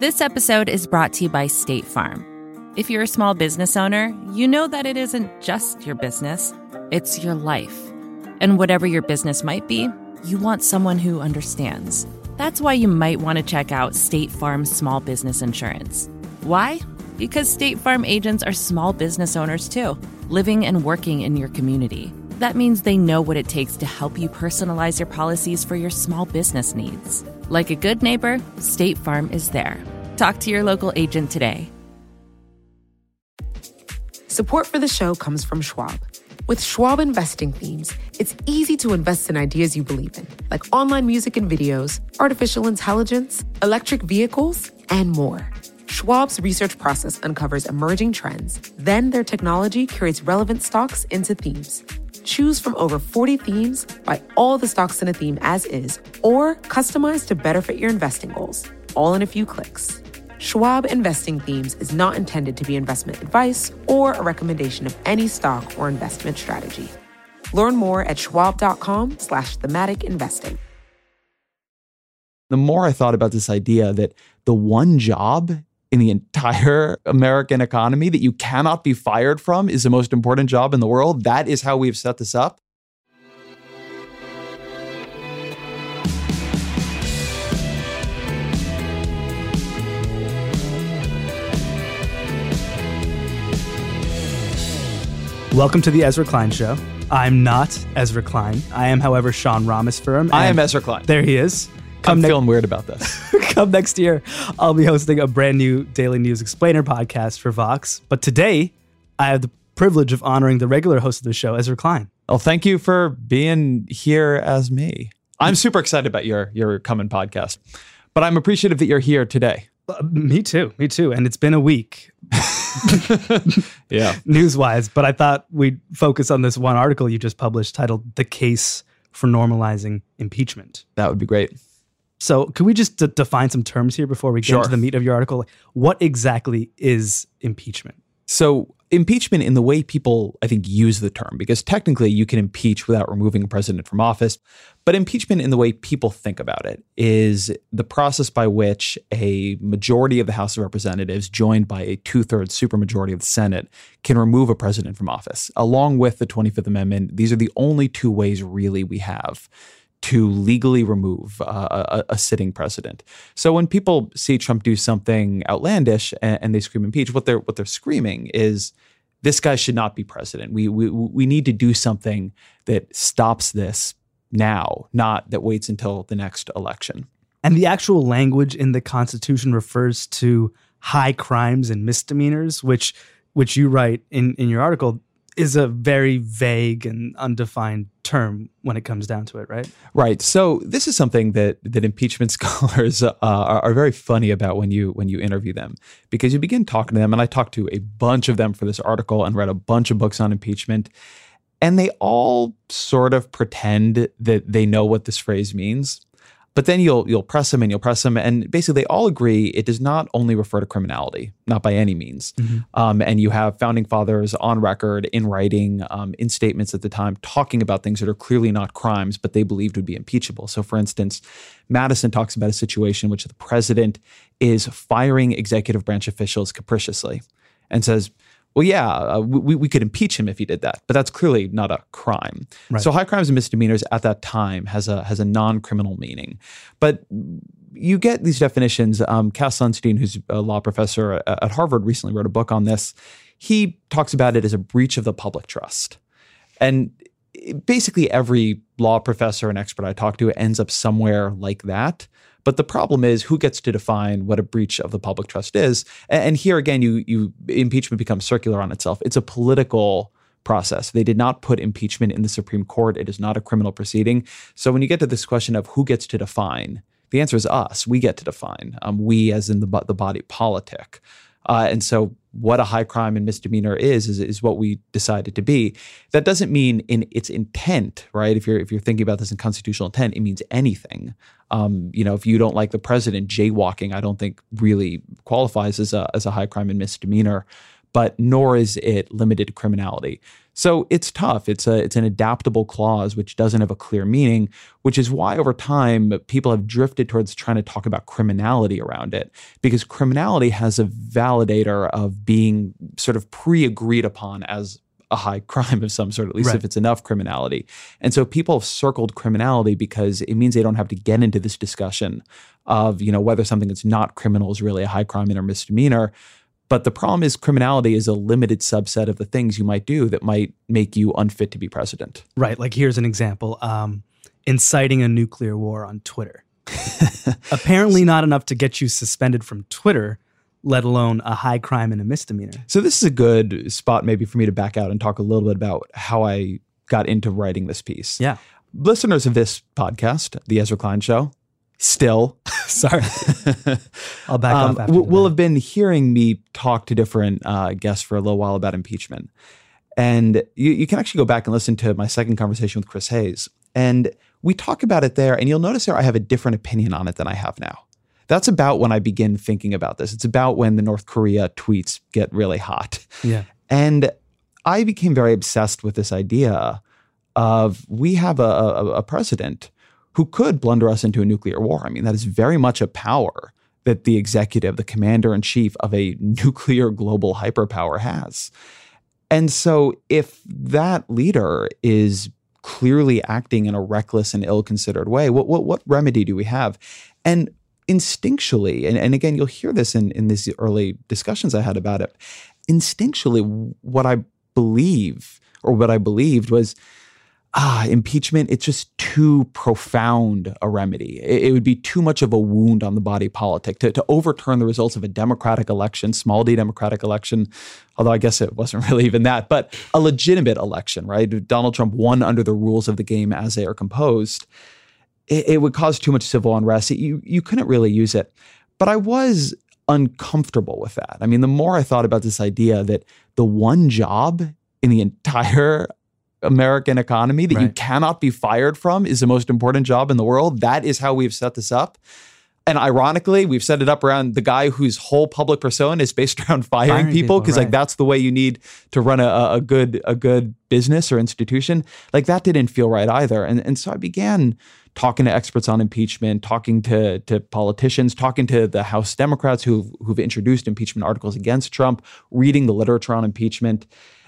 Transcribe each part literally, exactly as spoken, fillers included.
This episode is brought to you by State Farm. If you're a small business owner, you know that it isn't just your business, it's your life. And whatever your business might be, you want someone who understands. That's why you might want to check out State Farm Small Business Insurance. Why? Because State Farm agents are small business owners too, living and working in your community. That means they know what it takes to help you personalize your policies for your small business needs. Like a good neighbor, State Farm is there. Talk to your local agent today. Support for the show comes from Schwab. With Schwab investing themes, it's easy to invest in ideas you believe in, like online music and videos, artificial intelligence, electric vehicles, and more. Schwab's research process uncovers emerging trends. Then their technology curates relevant stocks into themes. Choose from over forty themes, buy all the stocks in a theme as is, or customize to better fit your investing goals, all in a few clicks. Schwab Investing Themes is not intended to be investment advice or a recommendation of any stock or investment strategy. Learn more at schwab.com slash thematic investing. The more I thought about this idea that the one job in the entire American economy that you cannot be fired from is the most important job in the world, that is how we've set this up. Welcome to the Ezra Klein Show. I'm not Ezra Klein. I am, however, Sean Rameswaram. I am Ezra Klein. There he is. Come I'm ne- feeling weird about this. Come next year, I'll be hosting a brand new Daily News Explainer podcast for Vox. But today, I have the privilege of honoring the regular host of the show, Ezra Klein. Well, thank you for being here as me. I'm super excited about your, your coming podcast, but I'm appreciative that you're here today. Uh, me too. Me too. And it's been a week. Yeah. News-wise, but I thought we'd focus on this one article you just published titled "The Case for Normalizing Impeachment." That would be great. So can we just d- define some terms here before we get Sure. into the meat of your article? What exactly is impeachment? So impeachment in the way people, I think, use the term, because technically you can impeach without removing a president from office. But impeachment in the way people think about it is the process by which a majority of the House of Representatives, joined by a two-thirds supermajority of the Senate, can remove a president from office. Along with the twenty-fifth Amendment, these are the only two ways really we have to legally remove uh, a, a sitting president. So when people see Trump do something outlandish and, and they scream impeach, what they're what they're screaming is, this guy should not be president. We we we need to do something that stops this now, not that waits until the next election. And the actual language in the Constitution refers to high crimes and misdemeanors, which which you write in, in your article is a very vague and undefined term when it comes down to it, right? Right. So this is something that that impeachment scholars uh, are, are very funny about when you when you interview them, because you begin talking to them, and I talked to a bunch of them for this article and read a bunch of books on impeachment, and they all sort of pretend that they know what this phrase means. But then you'll you'll press them and you'll press them, and basically they all agree it does not only refer to criminality, not by any means. Mm-hmm. Um, and you have founding fathers on record, in writing, um, in statements at the time, talking about things that are clearly not crimes, but they believed would be impeachable. So, for instance, Madison talks about a situation in which the president is firing executive branch officials capriciously and says, well, yeah, uh, we, we could impeach him if he did that, but that's clearly not a crime. Right. So high crimes and misdemeanors at that time has a has a non-criminal meaning. But you get these definitions. Um, Cass Sunstein, who's a law professor at, at Harvard, recently wrote a book on this. He talks about it as a breach of the public trust. And basically every law professor and expert I talk to ends up somewhere like that. But the problem is, who gets to define what a breach of the public trust is? And here again, you you impeachment becomes circular on itself. It's a political process. They did not put impeachment in the Supreme Court. It is not a criminal proceeding. So when you get to this question of who gets to define, the answer is us. We get to define. Um, we, as in the the body politic. Uh, and so what a high crime and misdemeanor is, is, is what we decided to be. That doesn't mean in its intent, right? If you're if you're thinking about this in constitutional intent, it means anything. Um, you know, if you don't like the president, jaywalking, I don't think really qualifies as a as a high crime and misdemeanor, but nor is it limited to criminality. So it's tough. It's a it's an adaptable clause which doesn't have a clear meaning, which is why over time people have drifted towards trying to talk about criminality around it, because criminality has a validator of being sort of pre-agreed upon as a high crime of some sort, at least Right. if it's enough criminality. And so people have circled criminality because it means they don't have to get into this discussion of, you know, whether something that's not criminal is really a high crime or misdemeanor. But the problem is criminality is a limited subset of the things you might do that might make you unfit to be president. Right. Like here's an example. Um, inciting a nuclear war on Twitter. Apparently not enough to get you suspended from Twitter, let alone a high crime and a misdemeanor. So this is a good spot maybe for me to back out and talk a little bit about how I got into writing this piece. Yeah. Listeners of this podcast, The Ezra Klein Show, still, Sorry. I'll back um, off after will, will that. have been hearing me talk to different uh, guests for a little while about impeachment. And you, you can actually go back and listen to my second conversation with Chris Hayes. And we talk about it there, and you'll notice there I have a different opinion on it than I have now. That's about when I begin thinking about this. It's about when the North Korea tweets get really hot. Yeah. And I became very obsessed with this idea of we have a, a, a president who could blunder us into a nuclear war. I mean, that is very much a power that the executive, the commander-in-chief of a nuclear global hyperpower has. And so if that leader is clearly acting in a reckless and ill-considered way, what what, what remedy do we have? And instinctually, and, and again, you'll hear this in, in these early discussions I had about it, instinctually, what I believe or what I believed was, ah, impeachment, it's just too profound a remedy. It, it would be too much of a wound on the body politic to, to overturn the results of a democratic election, small d democratic election, although I guess it wasn't really even that, but a legitimate election, right? Donald Trump won under the rules of the game as they are composed. It, it would cause too much civil unrest. It, you, you couldn't really use it. But I was uncomfortable with that. I mean, the more I thought about this idea that the one job in the entire American economy that Right. you cannot be fired from is the most important job in the world. That is how we've set this up. And ironically, we've set it up around the guy whose whole public persona is based around firing, Firing people people, because right. like that's the way you need to run a, a good a good business or institution. Like that didn't feel right either. And and so I began talking to experts on impeachment, talking to to politicians, talking to the House Democrats who've who've introduced impeachment articles against Trump, reading the literature on impeachment.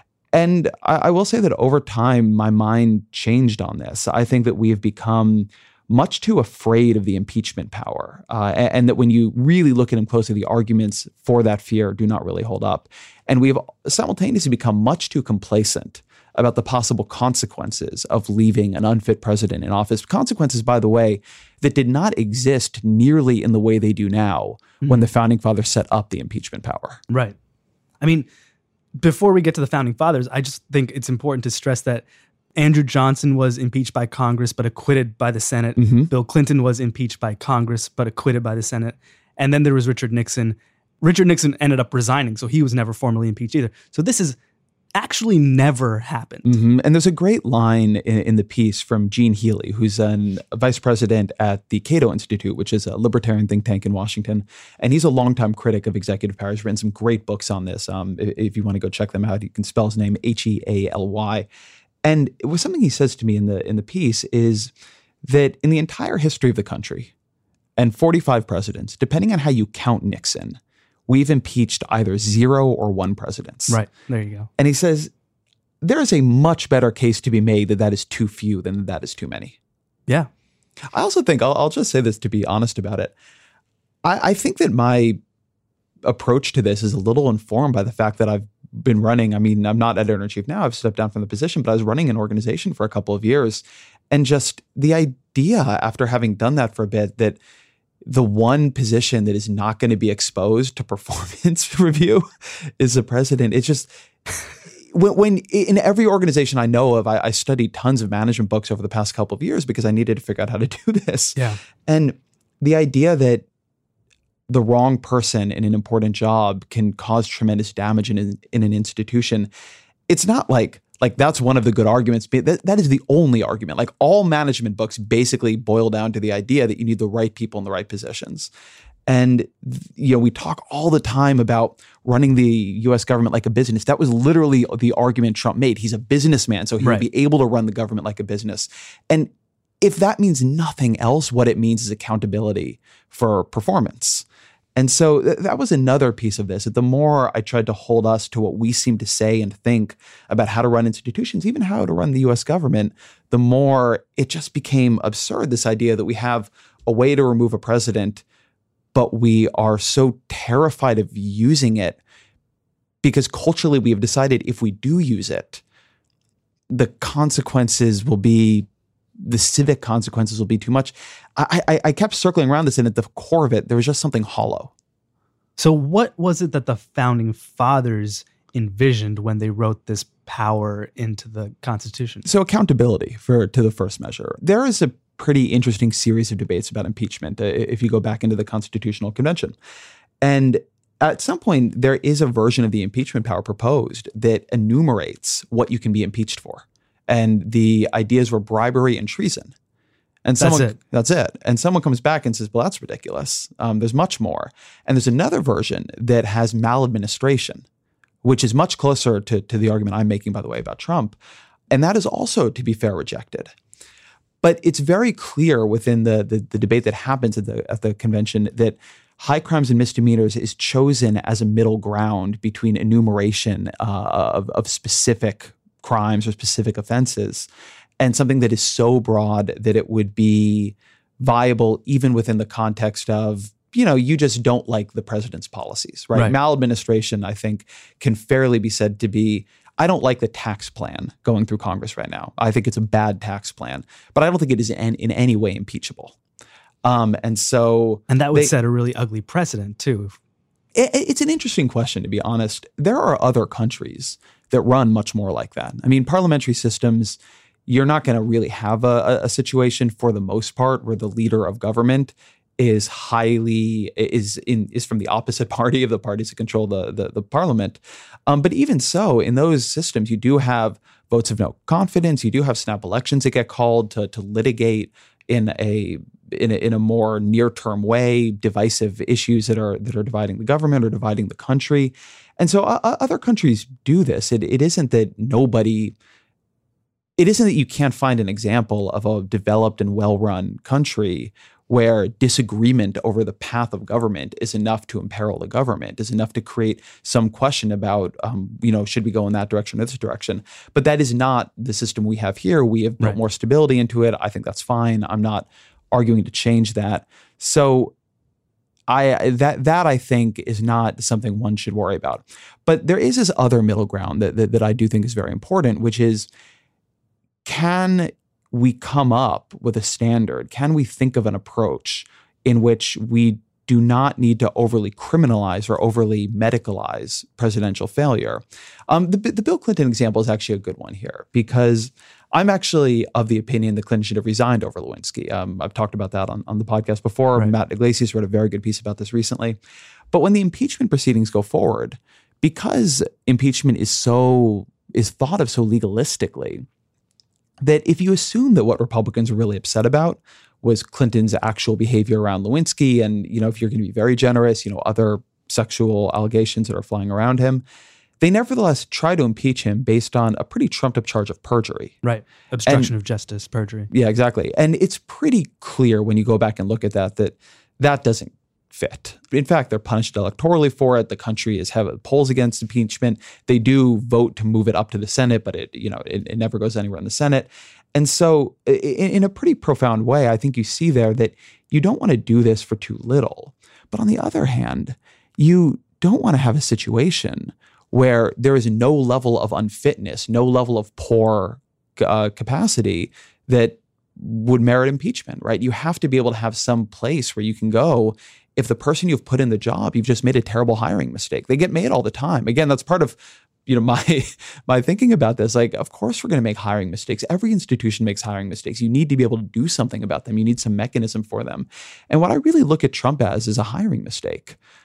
And I, I will say that over time, my mind changed on this. I think that we have become much too afraid of the impeachment power, uh, and, and that when you really look at them closely, the arguments for that fear do not really hold up. And we have simultaneously become much too complacent about the possible consequences of leaving an unfit president in office. Consequences, by the way, that did not exist nearly in the way they do now mm-hmm. when the Founding Fathers set up the impeachment power. Right. I mean, before we get to the Founding Fathers, I just think it's important to stress that Andrew Johnson was impeached by Congress but acquitted by the Senate. Mm-hmm. Bill Clinton was impeached by Congress but acquitted by the Senate. And then there was Richard Nixon. Richard Nixon ended up resigning, so he was never formally impeached either. So this is actually never happened. Mm-hmm. And there's a great line in, in the piece from Gene Healy, who's an, a vice president at the Cato Institute, which is a libertarian think tank in Washington. And he's a longtime critic of executive power. He's written some great books on this. Um, if, if you want to go check them out, you can spell his name H E A L Y. And it was something he says to me in the in the piece is that in the entire history of the country and forty-five presidents, depending on how you count Nixon, we've impeached either zero or one presidents. Right. There you go. And he says, there is a much better case to be made that that is too few than that is too many. Yeah. I also think, I'll, I'll just say this to be honest about it. I, I think that my approach to this is a little informed by the fact that I've been running. I mean, I'm not editor-in-chief now. I've stepped down from the position, but I was running an organization for a couple of years. And just the idea after having done that for a bit that the one position that is not going to be exposed to performance review is the president. It's just when, when in every organization I know of, I, I studied tons of management books over the past couple of years because I needed to figure out how to do this. Yeah. And the idea that the wrong person in an important job can cause tremendous damage in, in, in an institution, it's not like, Like that's one of the good arguments. That, that is the only argument. Like all management books basically boil down to the idea that you need the right people in the right positions. And, you know, we talk all the time about running the U S government like a business. That was literally the argument Trump made. He's a businessman, so he'll Right. be able to run the government like a business. And if that means nothing else, what it means is accountability for performance. And so th- that was another piece of this. The more I tried to hold us to what we seem to say and think about how to run institutions, even how to run the U S government, the more it just became absurd, this idea that we have a way to remove a president, but we are so terrified of using it because culturally we have decided if we do use it, the consequences will be, the civic consequences will be too much. I, I, I kept circling around this, and at the core of it, there was just something hollow. So what was it that the founding fathers envisioned when they wrote this power into the Constitution? So accountability for to the first measure. There is a pretty interesting series of debates about impeachment uh, if you go back into the Constitutional Convention. And at some point, there is a version of the impeachment power proposed that enumerates what you can be impeached for. And the ideas were bribery and treason. And someone, that's it. That's it. And someone comes back and says, well, that's ridiculous. Um, there's much more. And there's another version that has maladministration, which is much closer to, to the argument I'm making, by the way, about Trump. And that is also, to be fair, rejected. But it's very clear within the, the, the debate that happens at the, at the convention that high crimes and misdemeanors is chosen as a middle ground between enumeration uh, of, of specific crimes or specific offenses, and something that is so broad that it would be viable even within the context of, you know, you just don't like the president's policies, right? Right. Maladministration, I think, can fairly be said to be, I don't like the tax plan going through Congress right now. I think it's a bad tax plan, but I don't think it is in, in any way impeachable. Um, and so, And that would they, set a really ugly precedent too. It, it's an interesting question, to be honest. There are other countries that run much more like that. I mean, parliamentary systems, you're not going to really have a, a situation for the most part where the leader of government is highly is in is from the opposite party of the parties that control the the, the parliament. Um, but even so, in those systems, you do have votes of no confidence. You do have snap elections that get called to to litigate in a in a, in a more near-term way divisive issues that are that are dividing the government or dividing the country. And so uh, other countries do this. It it isn't that nobody. It isn't that you can't find an example of a developed and well-run country where disagreement over the path of government is enough to imperil the government, is enough to create some question about, um, you know, should we go in that direction or this direction? But that is not the system we have here. We have built Right. more stability into it. I think that's fine. I'm not arguing to change that. So I that that I think is not something one should worry about. But there is this other middle ground that that, that I do think is very important, which is, can we come up with a standard? Can we think of an approach in which we do not need to overly criminalize or overly medicalize presidential failure? Um, the, the Bill Clinton example is actually a good one here, because I'm actually of the opinion that Clinton should have resigned over Lewinsky. Um, I've talked about that on, on the podcast before. Right. Matt Iglesias wrote a very good piece about this recently. But when the impeachment proceedings go forward, because impeachment is so is thought of so legalistically, that if you assume that what Republicans are really upset about was Clinton's actual behavior around Lewinsky, and, you know, if you're going to be very generous, you know, other sexual allegations that are flying around him, they nevertheless try to impeach him based on a pretty trumped up charge of perjury. Right. Obstruction And- of justice, perjury. Yeah, exactly. And it's pretty clear when you go back and look at that, that that doesn't fit. In fact, they're punished electorally for it. The country is have polls against impeachment. They do vote to move it up to the Senate, but it, you know, it, it never goes anywhere in the Senate. And so in, in a pretty profound way, I think you see there that you don't want to do this for too little. But on the other hand, you don't want to have a situation where there is no level of unfitness, no level of poor uh, capacity that would merit impeachment, right? You have to be able to have some place where you can go. If the person you've put in the job, you've just made a terrible hiring mistake. They get made all the time. Again, that's part of, you know, my my thinking about this. Like, of course we're going to make hiring mistakes. Every institution makes hiring mistakes. You need to be able to do something about them. You need some mechanism for them. And what I really look at Trump as is a hiring mistake.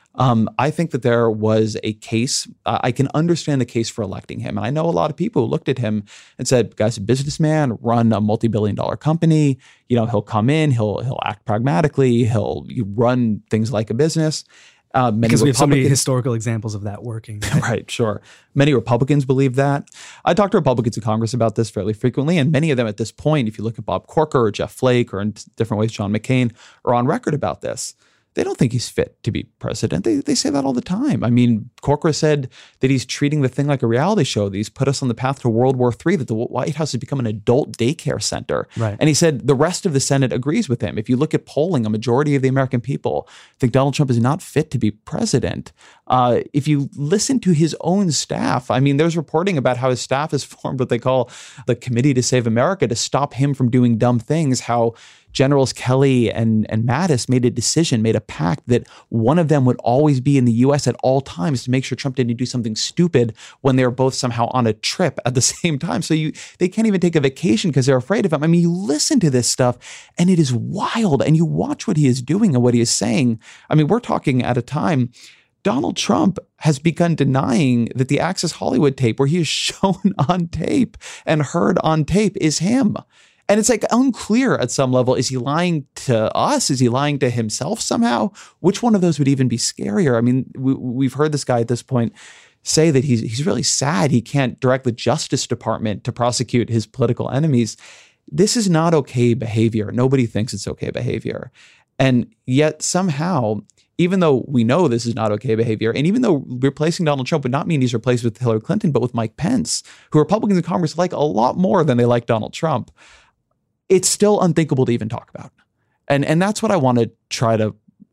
Um, I think that there was a case. Uh, I can understand the case for electing him. And I know a lot of people who looked at him and said, guy's a businessman, run a multi-billion dollar company. You know, he'll come in, he'll he'll act pragmatically, he'll run things like a business. Uh, many because we have so many Republicans- historical examples of that working. Right? Right, sure. Many Republicans believe that. I talk to Republicans in Congress about this fairly frequently, and many of them at this point, if you look at Bob Corker or Jeff Flake or in different ways, John McCain, are on record about this. They don't think he's fit to be president. They they say that all the time. I mean, Corker said that he's treating the thing like a reality show, that he's put us on the path to World War Three, that the White House has become an adult daycare center. Right. And he said the rest of the Senate agrees with him. If you look at polling, a majority of the American people think Donald Trump is not fit to be president. Uh, if you listen to his own staff, I mean, there's reporting about how his staff has formed what they call the Committee to Save America to stop him from doing dumb things, how Generals Kelly and, and Mattis made a decision, made a pact that one of them would always be in the U S at all times to make sure Trump didn't do something stupid when they were both somehow on a trip at the same time. So you they can't even take a vacation because they're afraid of him. I mean, you listen to this stuff and it is wild, and you watch what he is doing and what he is saying. I mean, we're talking at a time Donald Trump has begun denying that the Access Hollywood tape, where he is shown on tape and heard on tape, is him. And it's like unclear at some level. Is he lying to us? Is he lying to himself somehow? Which one of those would even be scarier? I mean, we, we've heard this guy at this point say that he's he's really sad he can't direct the Justice Department to prosecute his political enemies. This is not okay behavior. Nobody thinks it's okay behavior. And yet somehow, even though we know this is not okay behavior, and even though replacing Donald Trump would not mean he's replaced with Hillary Clinton, but with Mike Pence, who Republicans in Congress like a lot more than they like Donald Trump, it's still unthinkable to even talk about. And, and that's what I want to try to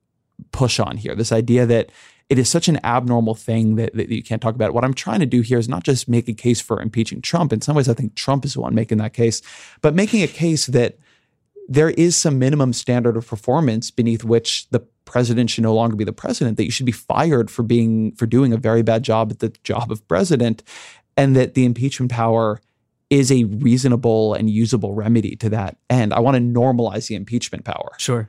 push on here, this idea that it is such an abnormal thing that, that you can't talk about it. What I'm trying to do here is not just make a case for impeaching Trump. In some ways, I think Trump is the one making that case, but making a case that there is some minimum standard of performance beneath which the president should no longer be the president, that you should be fired for being for doing a very bad job at the job of president, and that the impeachment power is a reasonable and usable remedy to that end. I want to normalize the impeachment power. Sure.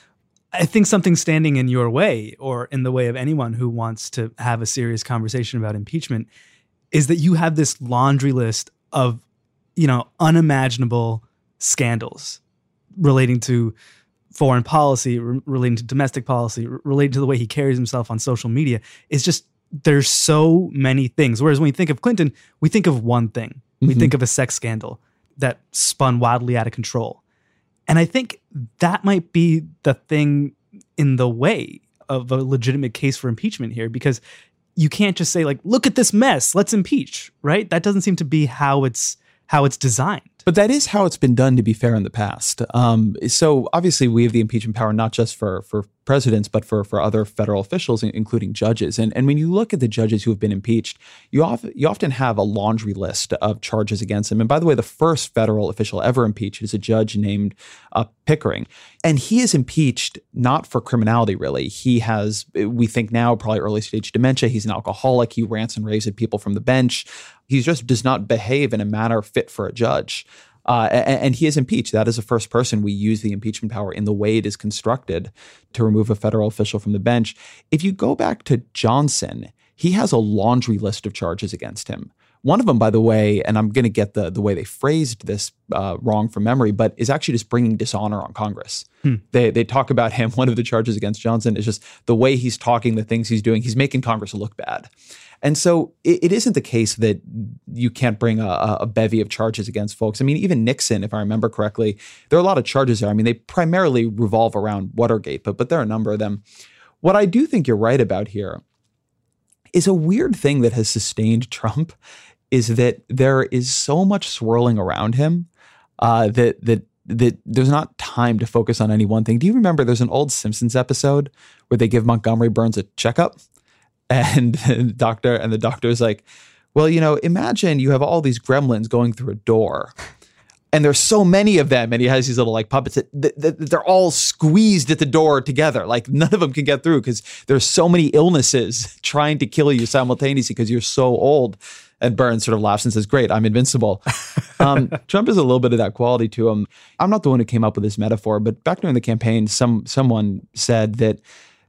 I think something standing in your way, or in the way of anyone who wants to have a serious conversation about impeachment, is that you have this laundry list of, you know, unimaginable scandals relating to foreign policy, re- relating to domestic policy, re- relating to the way he carries himself on social media. It's just, there's so many things. Whereas when we think of Clinton, we think of one thing. We mm-hmm. think of a sex scandal that spun wildly out of control. And I think that might be the thing in the way of a legitimate case for impeachment here, because you can't just say, like, look at this mess, let's impeach, right? That doesn't seem to be how it's how it's designed. But that is how it's been done, to be fair, in the past. Um, so obviously we have the impeachment power not just for for presidents, but for for other federal officials, including judges. And and when you look at the judges who have been impeached, you often you often have a laundry list of charges against them. And by the way, the first federal official ever impeached is a judge named uh, Pickering, and he is impeached not for criminality. Really, he has, we think now, probably early stage dementia. He's an alcoholic. He rants and raves at people from the bench. He just does not behave in a manner fit for a judge. Uh, and, and he is impeached. That is the first person we use the impeachment power in the way it is constructed to remove a federal official from the bench. If you go back to Johnson, he has a laundry list of charges against him. One of them, by the way, and I'm going to get the, the way they phrased this uh, wrong from memory, but is actually just bringing dishonor on Congress. Hmm. They they talk about him. One of the charges against Johnson is just the way he's talking, the things he's doing. He's making Congress look bad. And so it, it isn't the case that you can't bring a, a bevy of charges against folks. I mean, even Nixon, if I remember correctly, there are a lot of charges there. I mean, they primarily revolve around Watergate, but, but there are a number of them. What I do think you're right about here is a weird thing that has sustained Trump is that there is so much swirling around him uh, that that that there's not time to focus on any one thing. Do you remember there's an old Simpsons episode where they give Montgomery Burns a checkup? And the doctor and the doctor is like, well, you know, imagine you have all these gremlins going through a door and there's so many of them. And he has these little like puppets that, that, that they're all squeezed at the door together. Like none of them can get through because there's so many illnesses trying to kill you simultaneously because you're so old. And Burns sort of laughs and says, great, I'm invincible. Um, Trump has a little bit of that quality to him. I'm not the one who came up with this metaphor, but back during the campaign, some someone said that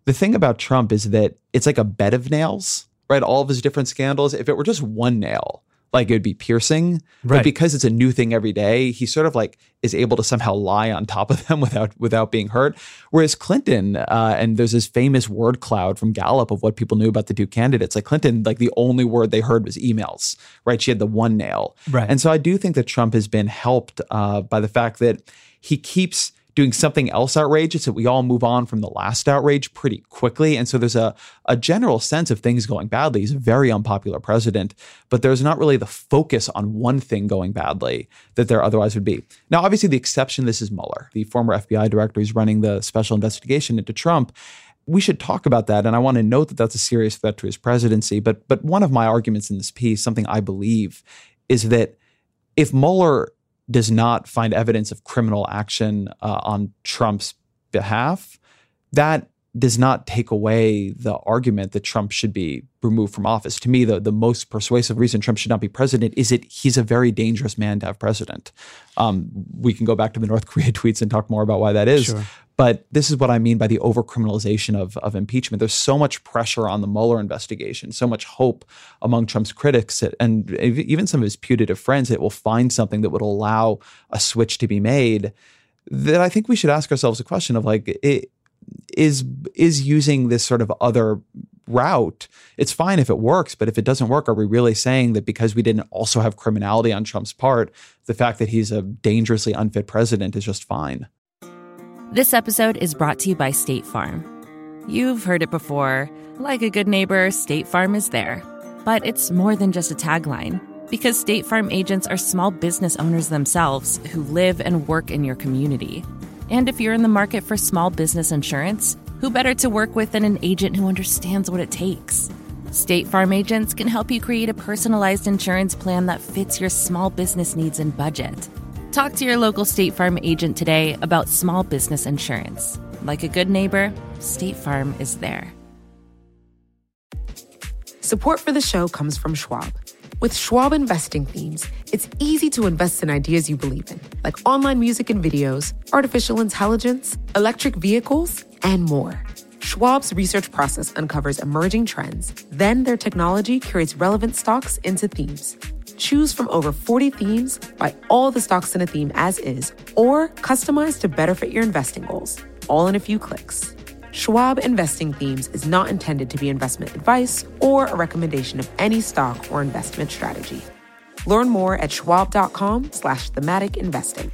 the thing about Trump is that it's like a bed of nails, right? All of his different scandals. If it were just one nail, like it would be piercing. Right. But because it's a new thing every day, he sort of like is able to somehow lie on top of them without without being hurt. Whereas Clinton, uh, and there's this famous word cloud from Gallup of what people knew about the two candidates. Like Clinton, like the only word they heard was emails, right? She had the one nail. Right. And so I do think that Trump has been helped uh, by the fact that he keeps doing something else outrageous, that we all move on from the last outrage pretty quickly. And so there's a, a general sense of things going badly. He's a very unpopular president, but there's not really the focus on one thing going badly that there otherwise would be. Now, obviously, the exception to this is Mueller, the former F B I director who's running the special investigation into Trump. We should talk about that. And I want to note that that's a serious threat to his presidency. But, but one of my arguments in this piece, something I believe, is that if Mueller does not find evidence of criminal action uh, on Trump's behalf, that does not take away the argument that Trump should be removed from office. To me, the, the most persuasive reason Trump should not be president is that he's a very dangerous man to have president. Um, we can go back to the North Korea tweets and talk more about why that is. Sure. But this is what I mean by the overcriminalization of, of impeachment. There's so much pressure on the Mueller investigation, so much hope among Trump's critics that, and even some of his putative friends that will find something that would allow a switch to be made, that I think we should ask ourselves a question of like, it, is, is using this sort of other route, it's fine if it works, but if it doesn't work, are we really saying that because we didn't also have criminality on Trump's part, the fact that he's a dangerously unfit president is just fine? This episode is brought to you by State Farm. You've heard it before. Like a good neighbor, State Farm is there. But it's more than just a tagline, because State Farm agents are small business owners themselves who live and work in your community. And if you're in the market for small business insurance, who better to work with than an agent who understands what it takes? State Farm agents can help you create a personalized insurance plan that fits your small business needs and budget. Talk to your local State Farm agent today about small business insurance. Like a good neighbor, State Farm is there. Support for the show comes from Schwab. With Schwab Investing Themes, it's easy to invest in ideas you believe in, like online music and videos, artificial intelligence, electric vehicles, and more. Schwab's research process uncovers emerging trends. Then their technology curates relevant stocks into themes. Choose from over forty themes, buy all the stocks in a theme as is, or customize to better fit your investing goals, all in a few clicks. Schwab Investing Themes is not intended to be investment advice or a recommendation of any stock or investment strategy. Learn more at schwab.com slash thematic investing.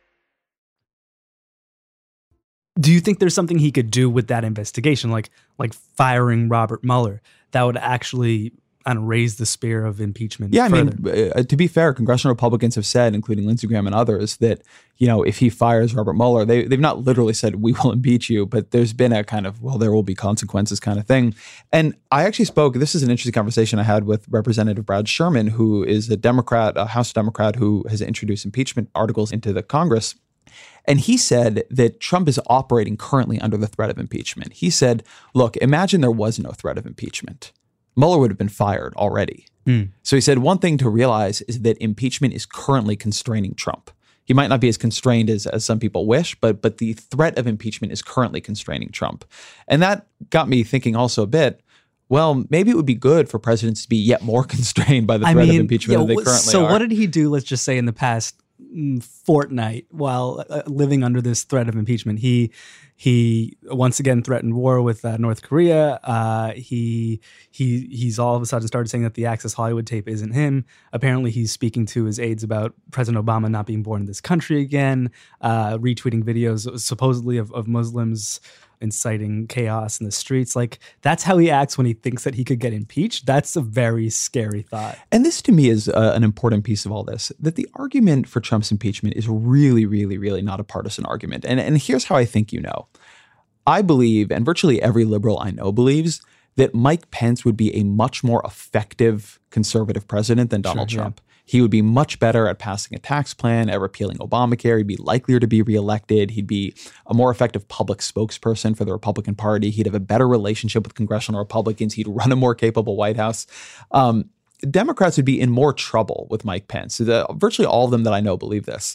Do you think there's something he could do with that investigation, like like firing Robert Mueller, that would actually and raise the spear of impeachment? Yeah, I further? mean, uh, to be fair, congressional Republicans have said, including Lindsey Graham and others, that, you know, if he fires Robert Mueller, they, they've not literally said, we will impeach you, but there's been a kind of, well, there will be consequences kind of thing. And I actually spoke, this is an interesting conversation I had with Representative Brad Sherman, who is a Democrat, a House Democrat who has introduced impeachment articles into the Congress. And he said that Trump is operating currently under the threat of impeachment. He said, look, imagine there was no threat of impeachment. Mueller would have been fired already. Mm. So he said one thing to realize is that impeachment is currently constraining Trump. He might not be as constrained as, as some people wish, but but the threat of impeachment is currently constraining Trump. And that got me thinking also a bit, well, maybe it would be good for presidents to be yet more constrained by the threat I mean, of impeachment yo, than they currently so are. So what did he do, let's just say, in the past fortnight while uh, living under this threat of impeachment? He he once again threatened war with uh, North Korea. Uh, he he he's all of a sudden started saying that the Access Hollywood tape isn't him. Apparently, he's speaking to his aides about President Obama not being born in this country again. Uh, retweeting videos supposedly of, of Muslims inciting chaos in the streets. Like, that's how he acts when he thinks that he could get impeached. That's a very scary thought. And this to me is uh, an important piece of all this, that the argument for Trump's impeachment is really, really, really not a partisan argument. And, and here's how I think you know. I believe, and virtually every liberal I know believes, that Mike Pence would be a much more effective conservative president than Donald Sure, Trump. Yeah. He would be much better at passing a tax plan, at repealing Obamacare. He'd be likelier to be reelected. He'd be a more effective public spokesperson for the Republican Party. He'd have a better relationship with congressional Republicans. He'd run a more capable White House. Um, Democrats would be in more trouble with Mike Pence. The, virtually all of them that I know believe this.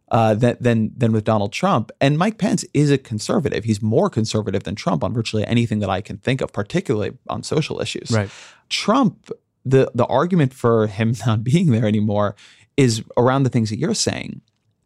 uh, than, than than with Donald Trump. And Mike Pence is a conservative. He's more conservative than Trump on virtually anything that I can think of, particularly on social issues. Right. Trump, the the argument for him not being there anymore is around the things that you're saying.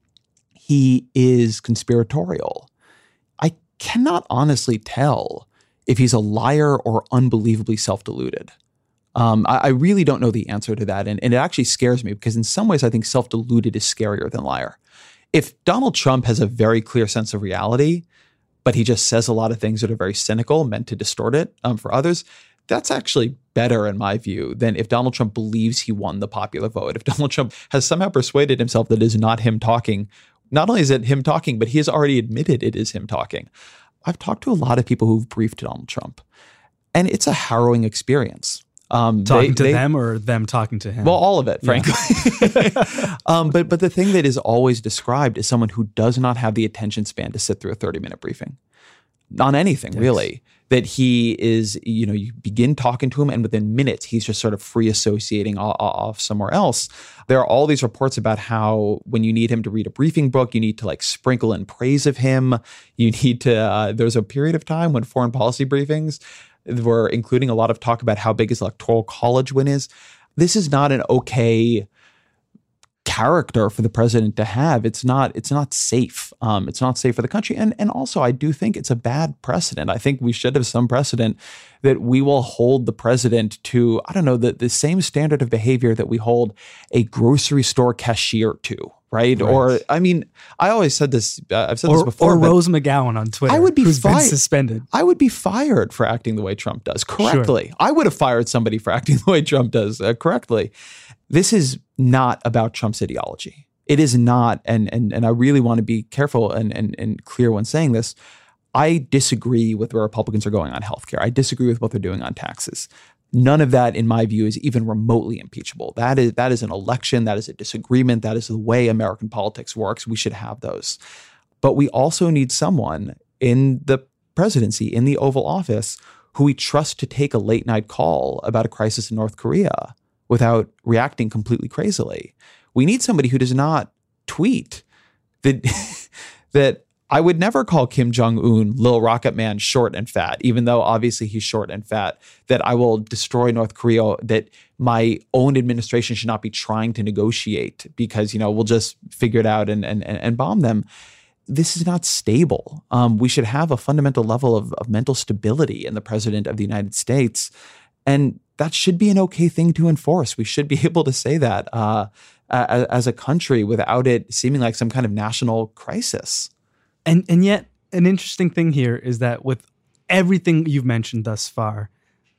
He is conspiratorial. I cannot honestly tell if he's a liar or unbelievably self-deluded. Um, I, I really don't know the answer to that. And, and it actually scares me because in some ways I think self-deluded is scarier than liar. If Donald Trump has a very clear sense of reality, but he just says a lot of things that are very cynical, meant to distort it um, for others, that's actually better in my view than if Donald Trump believes he won the popular vote. If Donald Trump has somehow persuaded himself that it is not him talking, not only is it him talking, but he has already admitted it is him talking. I've talked to a lot of people who've briefed Donald Trump, and it's a harrowing experience. Um, talking they, to they, them or them talking to him? Well, all of it, frankly. Yeah. um, but but the thing that is always described is someone who does not have the attention span to sit through a thirty-minute briefing on anything, yes. really. That he is, you know, you begin talking to him and within minutes, he's just sort of free associating off somewhere else. There are all these reports about how when you need him to read a briefing book, you need to like sprinkle in praise of him. You need to, uh, there's a period of time when foreign policy briefings were including a lot of talk about how big his electoral college win is. This is not an okay character for the president to have. It's not, it's not safe. Um, it's not safe for the country. And, and also, I do think it's a bad precedent. I think we should have some precedent that we will hold the president to, I don't know, the, the same standard of behavior that we hold a grocery store cashier to, right? right. Or, I mean, I always said this, uh, I've said or, this before. Or Rose McGowan on Twitter, I would be who's fi- been suspended. I would be fired for acting the way Trump does, correctly. Sure. I would have fired somebody for acting the way Trump does, uh, correctly. This is not about Trump's ideology. It is not, and and and I really want to be careful and and and clear when saying this. I disagree with where Republicans are going on healthcare. I disagree with what they're doing on taxes. None of that, in my view, is even remotely impeachable. That is that is an election. That is a disagreement. That is the way American politics works. We should have those. But we also need someone in the presidency, in the Oval Office, who we trust to take a late night call about a crisis in North Korea without reacting completely crazily. We need somebody who does not tweet that that I would never call Kim Jong-un, Lil Rocket Man, short and fat, even though obviously he's short and fat, that I will destroy North Korea, that my own administration should not be trying to negotiate because, you know, we'll just figure it out and and, and bomb them. This is not stable. Um, we should have a fundamental level of, of mental stability in the president of the United States. And that should be an okay thing to enforce. We should be able to say that uh, as a country without it seeming like some kind of national crisis. And and yet, an interesting thing here is that with everything you've mentioned thus far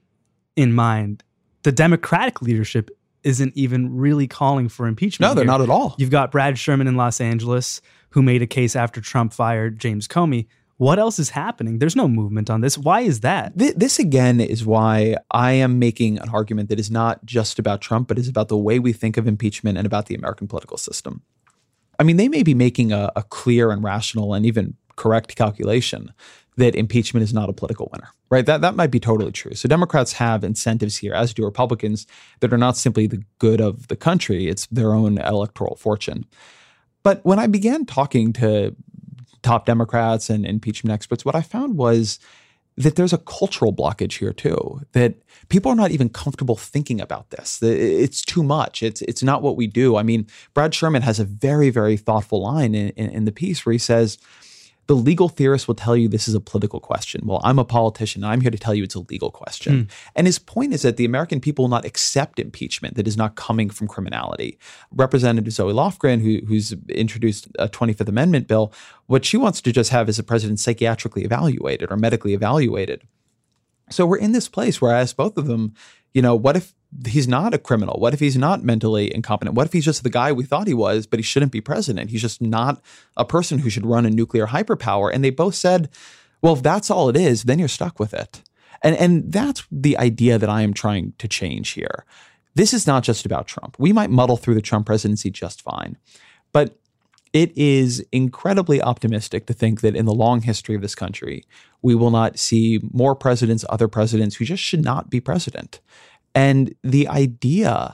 in mind, the Democratic leadership isn't even really calling for impeachment. No, they're here. not at all. You've got Brad Sherman in Los Angeles, who made a case after Trump fired James Comey. What else is happening? There's no movement on this. Why is that? This, again, is why I am making an argument that is not just about Trump, but is about the way we think of impeachment and about the American political system. I mean, they may be making a, a clear and rational and even correct calculation that impeachment is not a political winner, right? That that might be totally true. So Democrats have incentives here, as do Republicans, that are not simply the good of the country. It's their own electoral fortune. But when I began talking to top Democrats and impeachment experts, what I found was that there's a cultural blockage here too, that people are not even comfortable thinking about this. It's too much. It's it's not what we do. I mean, Brad Sherman has a very, very thoughtful line in, in, in the piece where he says, the legal theorist will tell you this is a political question. Well, I'm a politician, and I'm here to tell you it's a legal question. Mm. And his point is that the American people will not accept impeachment that is not coming from criminality. Representative Zoe Lofgren, who, who's introduced a twenty-fifth Amendment bill, what she wants to just have is the president psychiatrically evaluated or medically evaluated. So we're in this place where I asked both of them, you know, what if he's not a criminal? What if he's not mentally incompetent? What if he's just the guy we thought he was, but he shouldn't be president? He's just not a person who should run a nuclear hyperpower. And they both said, well, if that's all it is, then you're stuck with it. And, and that's the idea that I am trying to change here. This is not just about Trump. We might muddle through the Trump presidency just fine, but it is incredibly optimistic to think that in the long history of this country, we will not see more presidents, other presidents who just should not be president. And the idea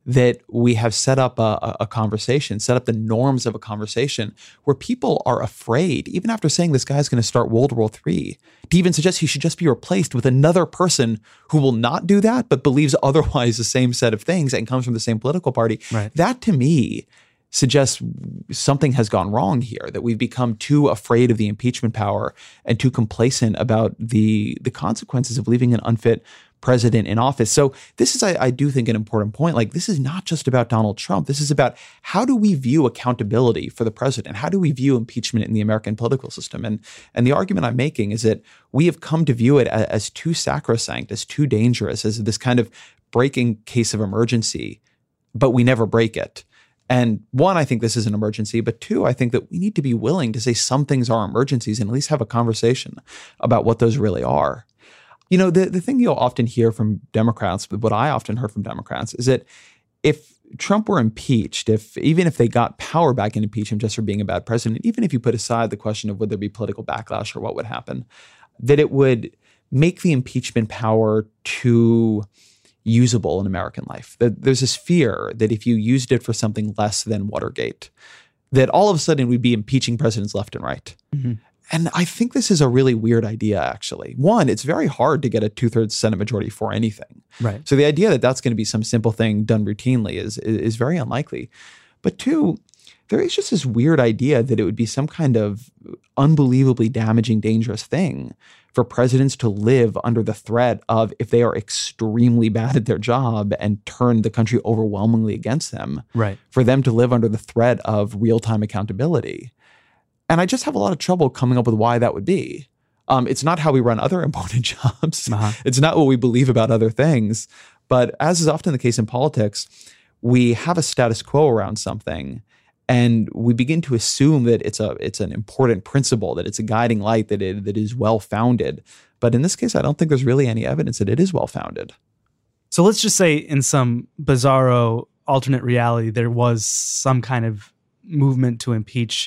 that we have set up a, a conversation, set up the norms of a conversation where people are afraid, even after saying this guy's going to start World War Three, to even suggest he should just be replaced with another person who will not do that, but believes otherwise the same set of things and comes from the same political party. Right. That, to me, suggests something has gone wrong here, that we've become too afraid of the impeachment power and too complacent about the, the consequences of leaving an unfit president in office. So this is, I, I do think, an important point. Like, this is not just about Donald Trump. This is about how do we view accountability for the president? How do we view impeachment in the American political system? And, and the argument I'm making is that we have come to view it as, as too sacrosanct, as too dangerous, as this kind of breaking case of emergency, but we never break it. And one, I think this is an emergency, but two, I think that we need to be willing to say some things are emergencies and at least have a conversation about what those really are. You know, the, the thing you'll often hear from Democrats, what I often heard from Democrats, is that if Trump were impeached, if even if they got power back and impeach him just for being a bad president, even if you put aside the question of would there be political backlash or what would happen, that it would make the impeachment power too usable in American life. That there's this fear that if you used it for something less than Watergate, that all of a sudden we'd be impeaching presidents left and right. Mm-hmm. And I think this is a really weird idea, actually. One, it's very hard to get a two-thirds Senate majority for anything. Right. So the idea that that's going to be some simple thing done routinely is, is, is very unlikely. But two, there is just this weird idea that it would be some kind of unbelievably damaging, dangerous thing for presidents to live under the threat of, if they are extremely bad at their job and turn the country overwhelmingly against them, right, for them to live under the threat of real-time accountability. And I just have a lot of trouble coming up with why that would be. Um, it's not how we run other important jobs. Uh-huh. It's not what we believe about other things. But as is often the case in politics, we have a status quo around something, and we begin to assume that it's a it's an important principle, that it's a guiding light, that it that is well-founded. But in this case, I don't think there's really any evidence that it is well-founded. So let's just say in some bizarro alternate reality, there was some kind of movement to impeach.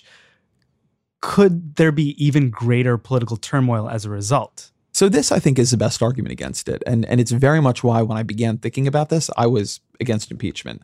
Could there be even greater political turmoil as a result? So this, I think, is the best argument against it. And, and it's very much why when I began thinking about this, I was against impeachment.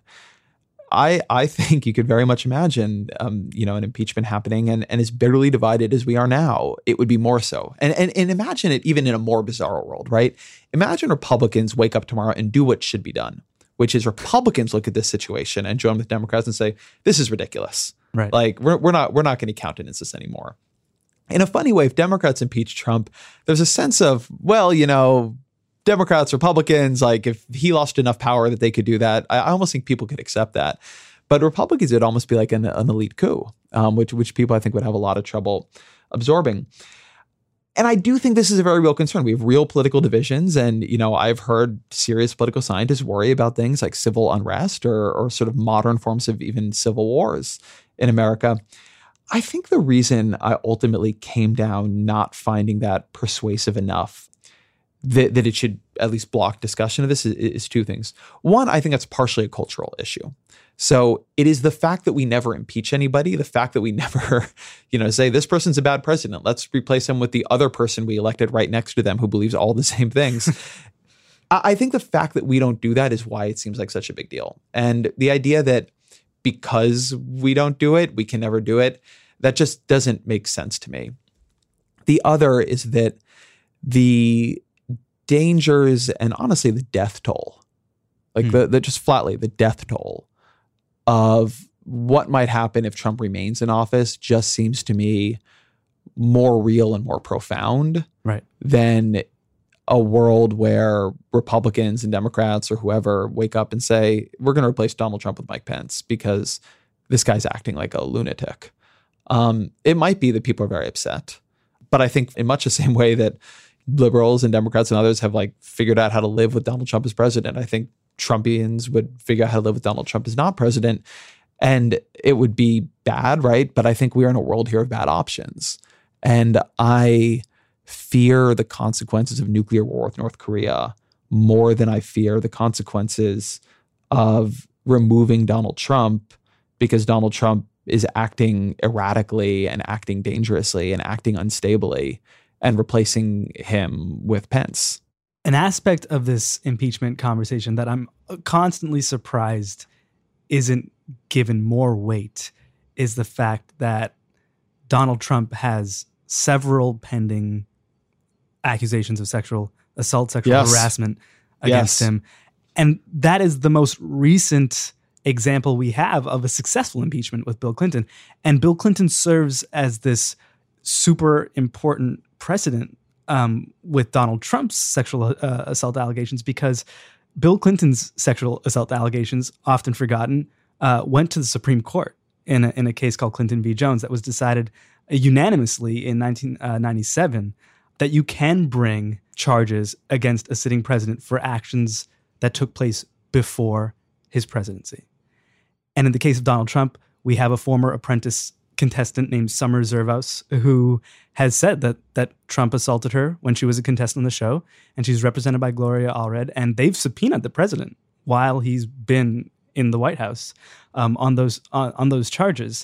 I I think you could very much imagine, um, you know, an impeachment happening, and, and as bitterly divided as we are now, it would be more so. And, and, and imagine it even in a more bizarre world, right? Imagine Republicans wake up tomorrow and do what should be done, which is Republicans look at this situation and join with Democrats and say, this is ridiculous. Right. Like we're we're not we're not going to countenance this anymore. In a funny way, if Democrats impeach Trump, there's a sense of, well, you know, Democrats, Republicans, like if he lost enough power that they could do that, I, I almost think people could accept that. But Republicans, it'd almost be like an, an elite coup, um, which which people I think would have a lot of trouble absorbing. And I do think this is a very real concern. We have real political divisions. And, you know, I've heard serious political scientists worry about things like civil unrest or, or sort of modern forms of even civil wars in America. I think the reason I ultimately came down not finding that persuasive enough that, that it should at least block discussion of this is, is two things. One, I think that's partially a cultural issue. So it is the fact that we never impeach anybody, the fact that we never, you know, say this person's a bad president, let's replace him with the other person we elected right next to them who believes all the same things. I think the fact that we don't do that is why it seems like such a big deal. And the idea that because we don't do it, we can never do it, that just doesn't make sense to me. The other is that the dangers and honestly the death toll, like mm. the, the just flatly the death toll of what might happen if Trump remains in office just seems to me more real and more profound right. than a world where Republicans and Democrats or whoever wake up and say, we're going to replace Donald Trump with Mike Pence because this guy's acting like a lunatic. Um, it might be that people are very upset, but I think in much the same way that liberals and Democrats and others have like figured out how to live with Donald Trump as president, I think Trumpians would figure out how to live with Donald Trump as not president. And it would be bad, right? But I think we are in a world here of bad options. And I fear the consequences of nuclear war with North Korea more than I fear the consequences of removing Donald Trump because Donald Trump is acting erratically and acting dangerously and acting unstably and replacing him with Pence. An aspect of this impeachment conversation that I'm constantly surprised isn't given more weight is the fact that Donald Trump has several pending accusations of sexual assault, sexual yes. harassment against yes. him. And that is the most recent example we have of a successful impeachment with Bill Clinton. And Bill Clinton serves as this super important precedent um, with Donald Trump's sexual uh, assault allegations, because Bill Clinton's sexual assault allegations, often forgotten, uh, went to the Supreme Court in a, in a case called Clinton v. Jones that was decided unanimously in nineteen ninety-seven that you can bring charges against a sitting president for actions that took place before his presidency. And in the case of Donald Trump, we have a former Apprentice contestant named Summer Zervaus who has said that that Trump assaulted her when she was a contestant on the show, and she's represented by Gloria Allred, and they've subpoenaed the president while he's been in the White House um, on those on, on those charges.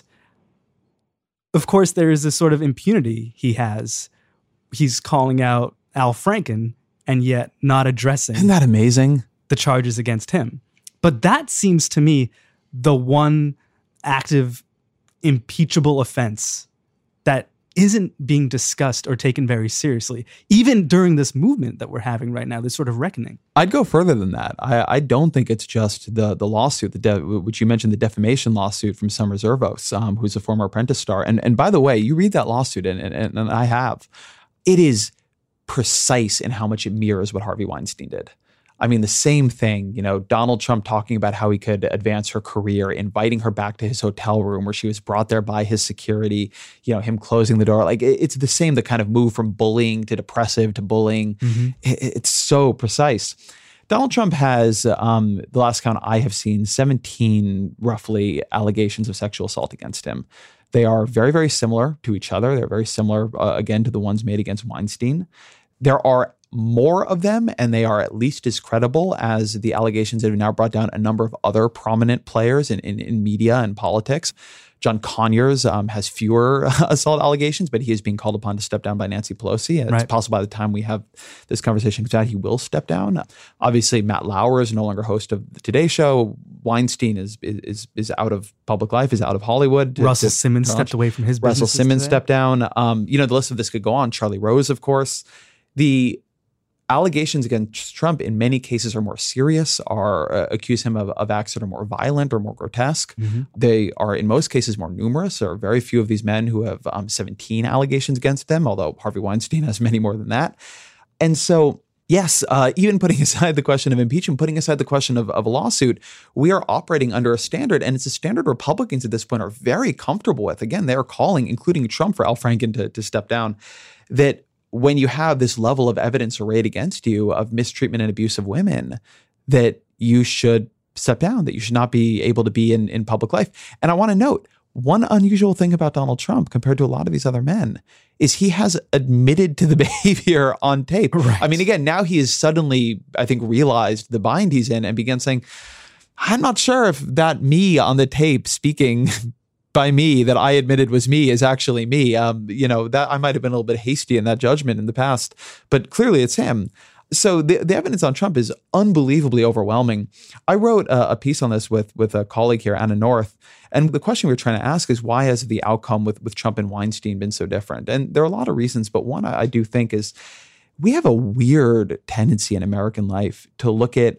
Of course, there is this sort of impunity he has. He's calling out Al Franken and yet not addressing Isn't that amazing? the charges against him. But that seems to me the one active impeachable offense that isn't being discussed or taken very seriously, even during this movement that we're having right now, this sort of reckoning. I'd go further than that. I, I don't think it's just the the lawsuit, the de- which you mentioned, the defamation lawsuit from Summer Zervaus, um, who's a former Apprentice star. And and by the way, you read that lawsuit, and, and, and I have, it is precise in how much it mirrors what Harvey Weinstein did. I mean, the same thing, you know, Donald Trump talking about how he could advance her career, inviting her back to his hotel room where she was brought there by his security, you know, him closing the door. Like, it's the same, the kind of move from bullying to depressive to bullying. Mm-hmm. It's so precise. Donald Trump has, um, the last count I have seen, seventeen roughly allegations of sexual assault against him. They are very, very similar to each other. They're very similar, uh, again, to the ones made against Weinstein. There are more of them, and they are at least as credible as the allegations that have now brought down a number of other prominent players in, in, in media and politics. John Conyers um, has fewer assault allegations, but he is being called upon to step down by Nancy Pelosi. It's right. possible by the time we have this conversation comes out, he will step down. Obviously, Matt Lauer is no longer host of the Today Show. Weinstein is is is out of public life, is out of Hollywood. Russell Simmons stepped away from his business. Russell Simmons today. stepped down. Um, you know, the list of this could go on. Charlie Rose, of course. The allegations against Trump in many cases are more serious, are uh, accuse him of, of acts that are more violent or more grotesque. Mm-hmm. They are in most cases more numerous. There are very few of these men who have um, seventeen allegations against them, although Harvey Weinstein has many more than that. And so, yes, uh, even putting aside the question of impeachment, putting aside the question of, of a lawsuit, we are operating under a standard, and it's a standard Republicans at this point are very comfortable with. Again, they are calling, including Trump, for Al Franken to, to step down, that when you have this level of evidence arrayed against you of mistreatment and abuse of women, that you should step down, that you should not be able to be in, in public life. And I want to note, one unusual thing about Donald Trump compared to a lot of these other men is he has admitted to the behavior on tape. Right. I mean, again, now he has suddenly, I think, realized the bind he's in and began saying, I'm not sure if that me on the tape speaking by me that I admitted was me is actually me. Um, you know, that I might have been a little bit hasty in that judgment in the past, but clearly it's him. So the, the evidence on Trump is unbelievably overwhelming. I wrote a, a piece on this with, with a colleague here, Anna North, and the question we were trying to ask is, why has the outcome with, with Trump and Weinstein been so different? And there are a lot of reasons, but one I, I do think is we have a weird tendency in American life to look at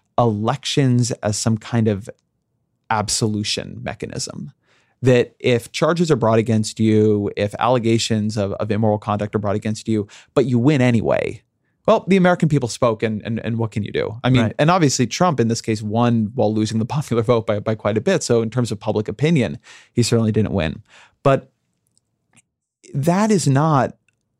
elections as some kind of absolution mechanism. That if charges are brought against you, if allegations of, of immoral conduct are brought against you, but you win anyway, well, the American people spoke, and and, and what can you do? I mean, right. And obviously Trump in this case won while losing the popular vote by, by quite a bit. So in terms of public opinion, he certainly didn't win. But that is not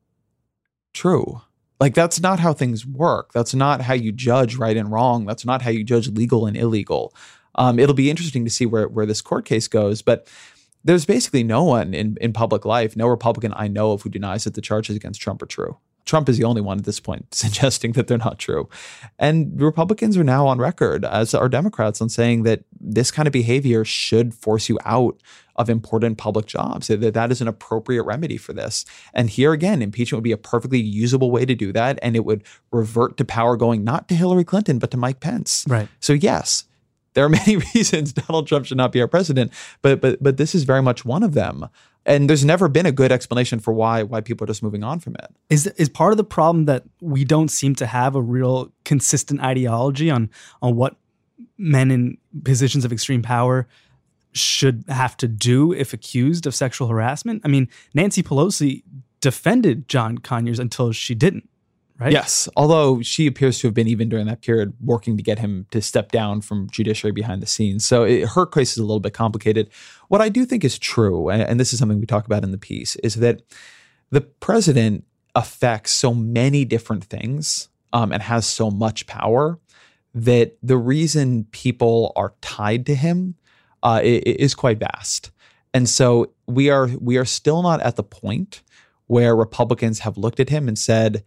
true. Like, that's not how things work. That's not how you judge right and wrong. That's not how you judge legal and illegal. Um, it'll be interesting to see where, where this court case goes, but there's basically no one in, in public life, no Republican I know of, who denies that the charges against Trump are true. Trump is the only one at this point suggesting that they're not true. And Republicans are now on record, as are Democrats, on saying that this kind of behavior should force you out of important public jobs, that that is an appropriate remedy for this. And here again, impeachment would be a perfectly usable way to do that. And it would revert to power going not to Hillary Clinton, but to Mike Pence. Right. So yes, there are many reasons Donald Trump should not be our president, but but but this is very much one of them. And there's never been a good explanation for why why people are just moving on from it. Is is part of the problem that we don't seem to have a real consistent ideology on on what men in positions of extreme power should have to do if accused of sexual harassment? I mean, Nancy Pelosi defended John Conyers until she didn't. Right? Yes, although she appears to have been, even during that period, working to get him to step down from judiciary behind the scenes. So it, her case is a little bit complicated. What I do think is true, and, and this is something we talk about in the piece, is that the president affects so many different things um, and has so much power that the reason people are tied to him uh, is quite vast. And so we are we are still not at the point where Republicans have looked at him and said,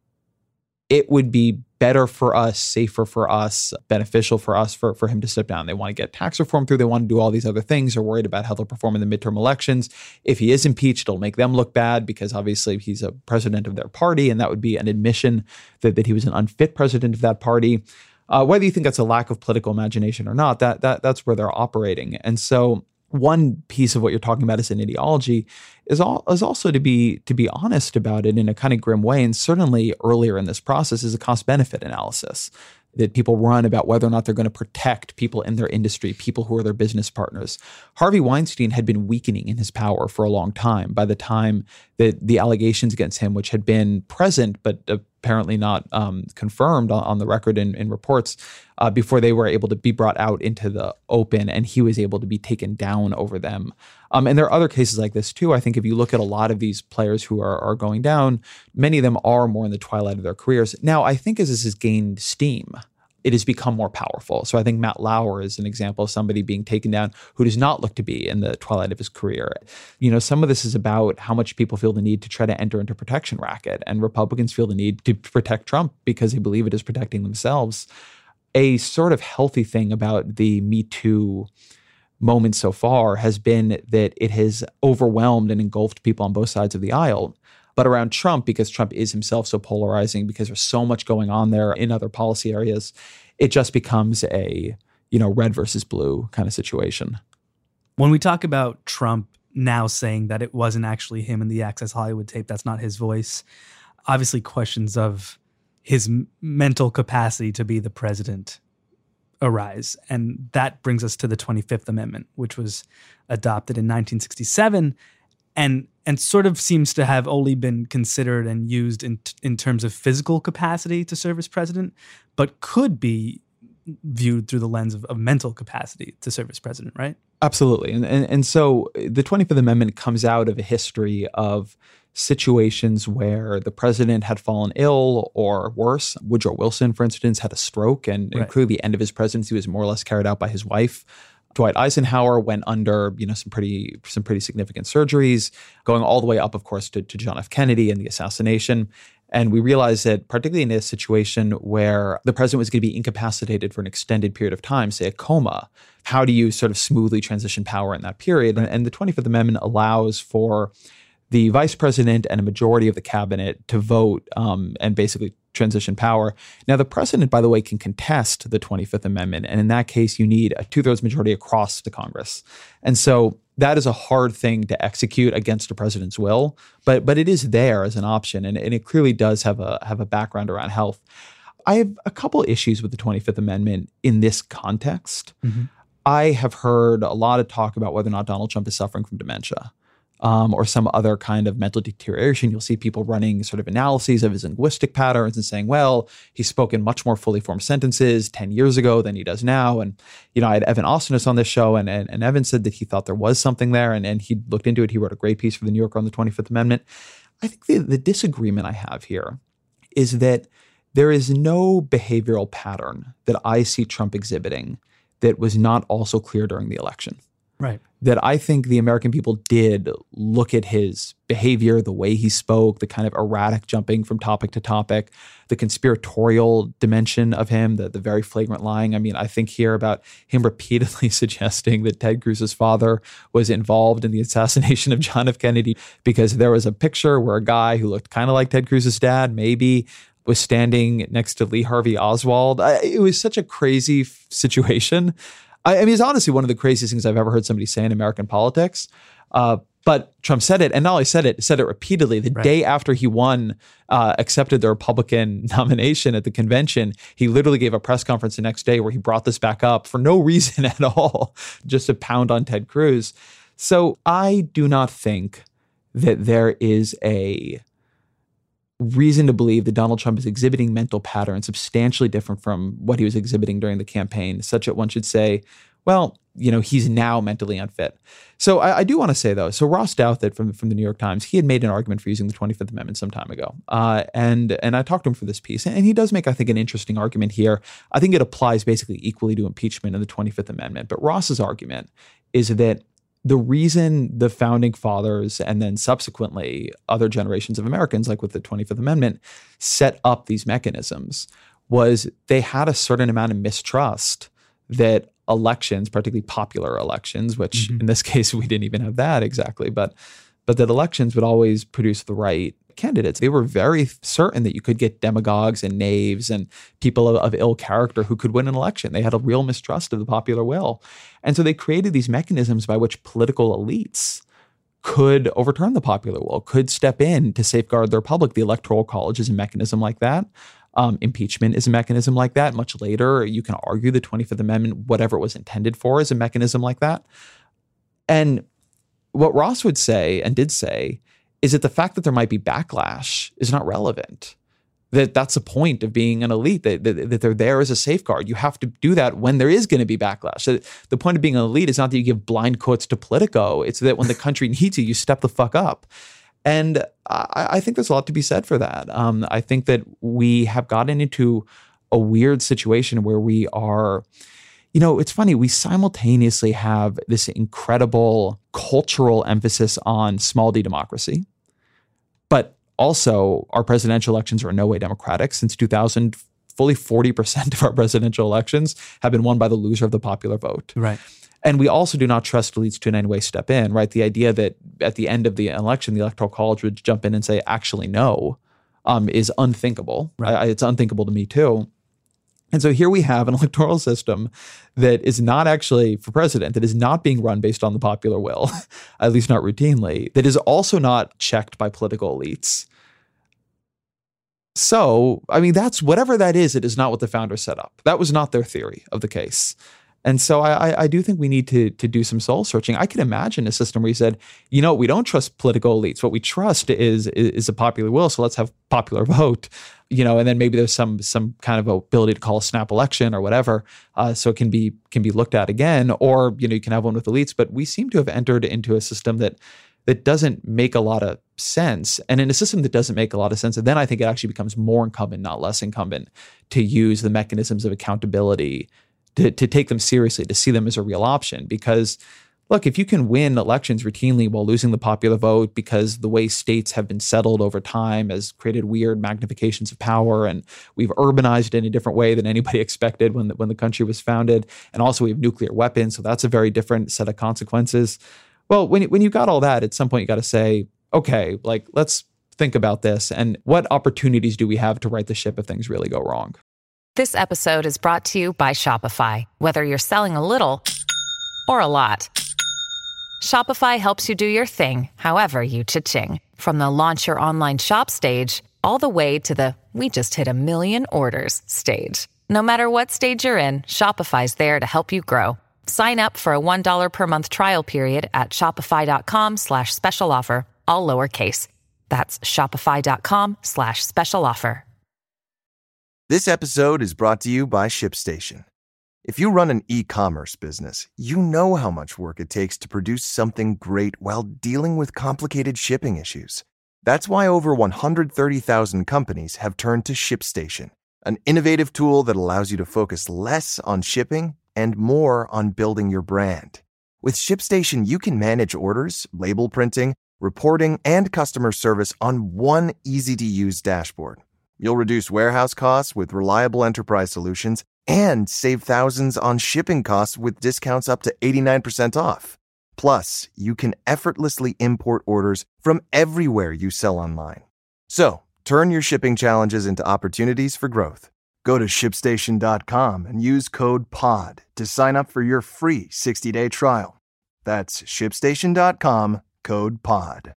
it would be better for us, safer for us, beneficial for us for, for him to step down. They want to get tax reform through. They want to do all these other things. They're worried about how they'll perform in the midterm elections. If he is impeached, it'll make them look bad because obviously he's a president of their party, and that would be an admission that, that he was an unfit president of that party. Uh, whether you think that's a lack of political imagination or not, that that that's where they're operating. And so one piece of what you're talking about as an ideology is, all, is also to be to be honest about it in a kind of grim way. And certainly earlier in this process is a cost-benefit analysis that people run about whether or not they're going to protect people in their industry, people who are their business partners. Harvey Weinstein had been weakening in his power for a long time by the time that the allegations against him, which had been present but apparently not um, confirmed on, on the record in, in reports, uh, before they were able to be brought out into the open, and he was able to be taken down over them. Um, and there are other cases like this too. I think if you look at a lot of these players who are, are going down, many of them are more in the twilight of their careers. Now, I think as this has gained steam, it has become more powerful. So I think Matt Lauer is an example of somebody being taken down who does not look to be in the twilight of his career. You know, some of this is about how much people feel the need to try to enter into protection racket, and Republicans feel the need to protect Trump because they believe it is protecting themselves. A sort of healthy thing about the Me Too moment so far has been that it has overwhelmed and engulfed people on both sides of the aisle. But around Trump, because Trump is himself so polarizing, because there's so much going on there in other policy areas, it just becomes a, you know, red versus blue kind of situation. When we talk about Trump now saying that it wasn't actually him in the Access Hollywood tape, that's not his voice, obviously questions of his m- mental capacity to be the president arise. And that brings us to the twenty-fifth Amendment, which was adopted in nineteen sixty-seven and and sort of seems to have only been considered and used in in terms of physical capacity to serve as president, but could be viewed through the lens of, of mental capacity to serve as president, right? Absolutely. And, and and so the twenty-fifth Amendment comes out of a history of situations where the president had fallen ill, or worse, Woodrow Wilson, for instance, had a stroke, and, right. and clearly the end of his presidency was more or less carried out by his wife. Dwight Eisenhower went under, you know, some pretty some pretty significant surgeries, going all the way up, of course, to, to John F. Kennedy and the assassination. And we realized that particularly in a situation where the president was going to be incapacitated for an extended period of time, say a coma, how do you sort of smoothly transition power in that period? And, and the twenty-fifth Amendment allows for the vice president and a majority of the cabinet to vote um, and basically transition power. Now, the president, by the way, can contest the twenty-fifth Amendment. And in that case, you need a two-thirds majority across the Congress. And so that is a hard thing to execute against the president's will, but but it is there as an option. And, and it clearly does have a have a background around health. I have a couple issues with the twenty-fifth Amendment in this context. Mm-hmm. I have heard a lot of talk about whether or not Donald Trump is suffering from dementia. Um, or some other kind of mental deterioration. You'll see people running sort of analyses of his linguistic patterns and saying, well, he's spoken much more fully formed sentences ten years ago than he does now. And, you know, I had Evan Ostenis on this show, and, and, and Evan said that he thought there was something there, and, and he looked into it. He wrote a great piece for the New Yorker on the twenty-fifth Amendment. I think the, the disagreement I have here is that there is no behavioral pattern that I see Trump exhibiting that was not also clear during the election. Right. That I think the American people did look at his behavior, the way he spoke, the kind of erratic jumping from topic to topic, the conspiratorial dimension of him, the, the very flagrant lying. I mean, I think here about him repeatedly suggesting that Ted Cruz's father was involved in the assassination of John F. Kennedy because there was a picture where a guy who looked kind of like Ted Cruz's dad, maybe, was standing next to Lee Harvey Oswald. I, it was such a crazy f- situation. I, I mean, it's honestly one of the craziest things I've ever heard somebody say in American politics. Uh, but Trump said it, and not only said it, said it repeatedly. The right. day after he won, uh, accepted the Republican nomination at the convention, he literally gave a press conference the next day where he brought this back up for no reason at all, just to pound on Ted Cruz. So I do not think that there is a reason to believe that Donald Trump is exhibiting mental patterns substantially different from what he was exhibiting during the campaign, such that one should say, well, you know, he's now mentally unfit. So I, I do want to say, though, so Ross Douthat from, from the New York Times, he had made an argument for using the twenty-fifth Amendment some time ago. Uh, and, and I talked to him for this piece, and he does make, I think, an interesting argument here. I think it applies basically equally to impeachment and the twenty-fifth Amendment. But Ross's argument is that the reason the founding fathers and then subsequently other generations of Americans, like with the twenty-fifth Amendment, set up these mechanisms was they had a certain amount of mistrust that elections, particularly popular elections, which mm-hmm. in this case we didn't even have that exactly, but but that elections would always produce the right candidates. They were very certain that you could get demagogues and knaves and people of, of ill character who could win an election. They had a real mistrust of the popular will. And so they created these mechanisms by which political elites could overturn the popular will, could step in to safeguard the republic. The Electoral College is a mechanism like that. Um, impeachment is a mechanism like that. Much later, you can argue the twenty-fifth Amendment, whatever it was intended for, is a mechanism like that. And what Ross would say and did say is that the fact that there might be backlash is not relevant. That that's the point of being an elite, that, that, that they're there as a safeguard. You have to do that when there is going to be backlash. So the point of being an elite is not that you give blind quotes to Politico. It's that when the country needs you, you step the fuck up. And I, I think there's a lot to be said for that. Um, I think that we have gotten into a weird situation where we are, you know, it's funny, we simultaneously have this incredible cultural emphasis on small d democracy, but also our presidential elections are in no way democratic. Since two thousand, fully forty percent of our presidential elections have been won by the loser of the popular vote. Right. And we also do not trust elites to in any way step in, right? The idea that at the end of the election, the Electoral College would jump in and say, actually, no, um, is unthinkable. Right. I, it's unthinkable to me, too. And so here we have an electoral system that is not actually for president, that is not being run based on the popular will, at least not routinely, that is also not checked by political elites. So, I mean, that's whatever that is, it is not what the founders set up. That was not their theory of the case. And so I, I do think we need to, to do some soul searching. I can imagine a system where you said, you know, we don't trust political elites. What we trust is is a popular will. So let's have popular vote, you know, and then maybe there's some some kind of ability to call a snap election or whatever, uh, so it can be can be looked at again. Or you know, you can have one with elites. But we seem to have entered into a system that that doesn't make a lot of sense. And in a system that doesn't make a lot of sense, then I think it actually becomes more incumbent, not less incumbent, to use the mechanisms of accountability. To, to take them seriously, to see them as a real option. Because, look, if you can win elections routinely while losing the popular vote because the way states have been settled over time has created weird magnifications of power, and we've urbanized in a different way than anybody expected when the, when the country was founded, and also we have nuclear weapons, so that's a very different set of consequences. Well, when, when you got all that, at some point you got to say, okay, like, let's think about this, and what opportunities do we have to right the ship if things really go wrong? This episode is brought to you by Shopify. Whether you're selling a little or a lot, Shopify helps you do your thing, however you cha-ching. From the launch your online shop stage, all the way to the we just hit a million orders stage. No matter what stage you're in, Shopify's there to help you grow. Sign up for a one dollar per month trial period at shopify.com slash special offer, all lowercase. That's shopify.com slash special offer. This episode is brought to you by ShipStation. If you run an e-commerce business, you know how much work it takes to produce something great while dealing with complicated shipping issues. That's why over one hundred thirty thousand companies have turned to ShipStation, an innovative tool that allows you to focus less on shipping and more on building your brand. With ShipStation, you can manage orders, label printing, reporting, and customer service on one easy-to-use dashboard. You'll reduce warehouse costs with reliable enterprise solutions and save thousands on shipping costs with discounts up to eighty-nine percent off. Plus, you can effortlessly import orders from everywhere you sell online. So, turn your shipping challenges into opportunities for growth. Go to ship station dot com and use code P O D to sign up for your free sixty-day trial. That's ship station dot com, code P O D.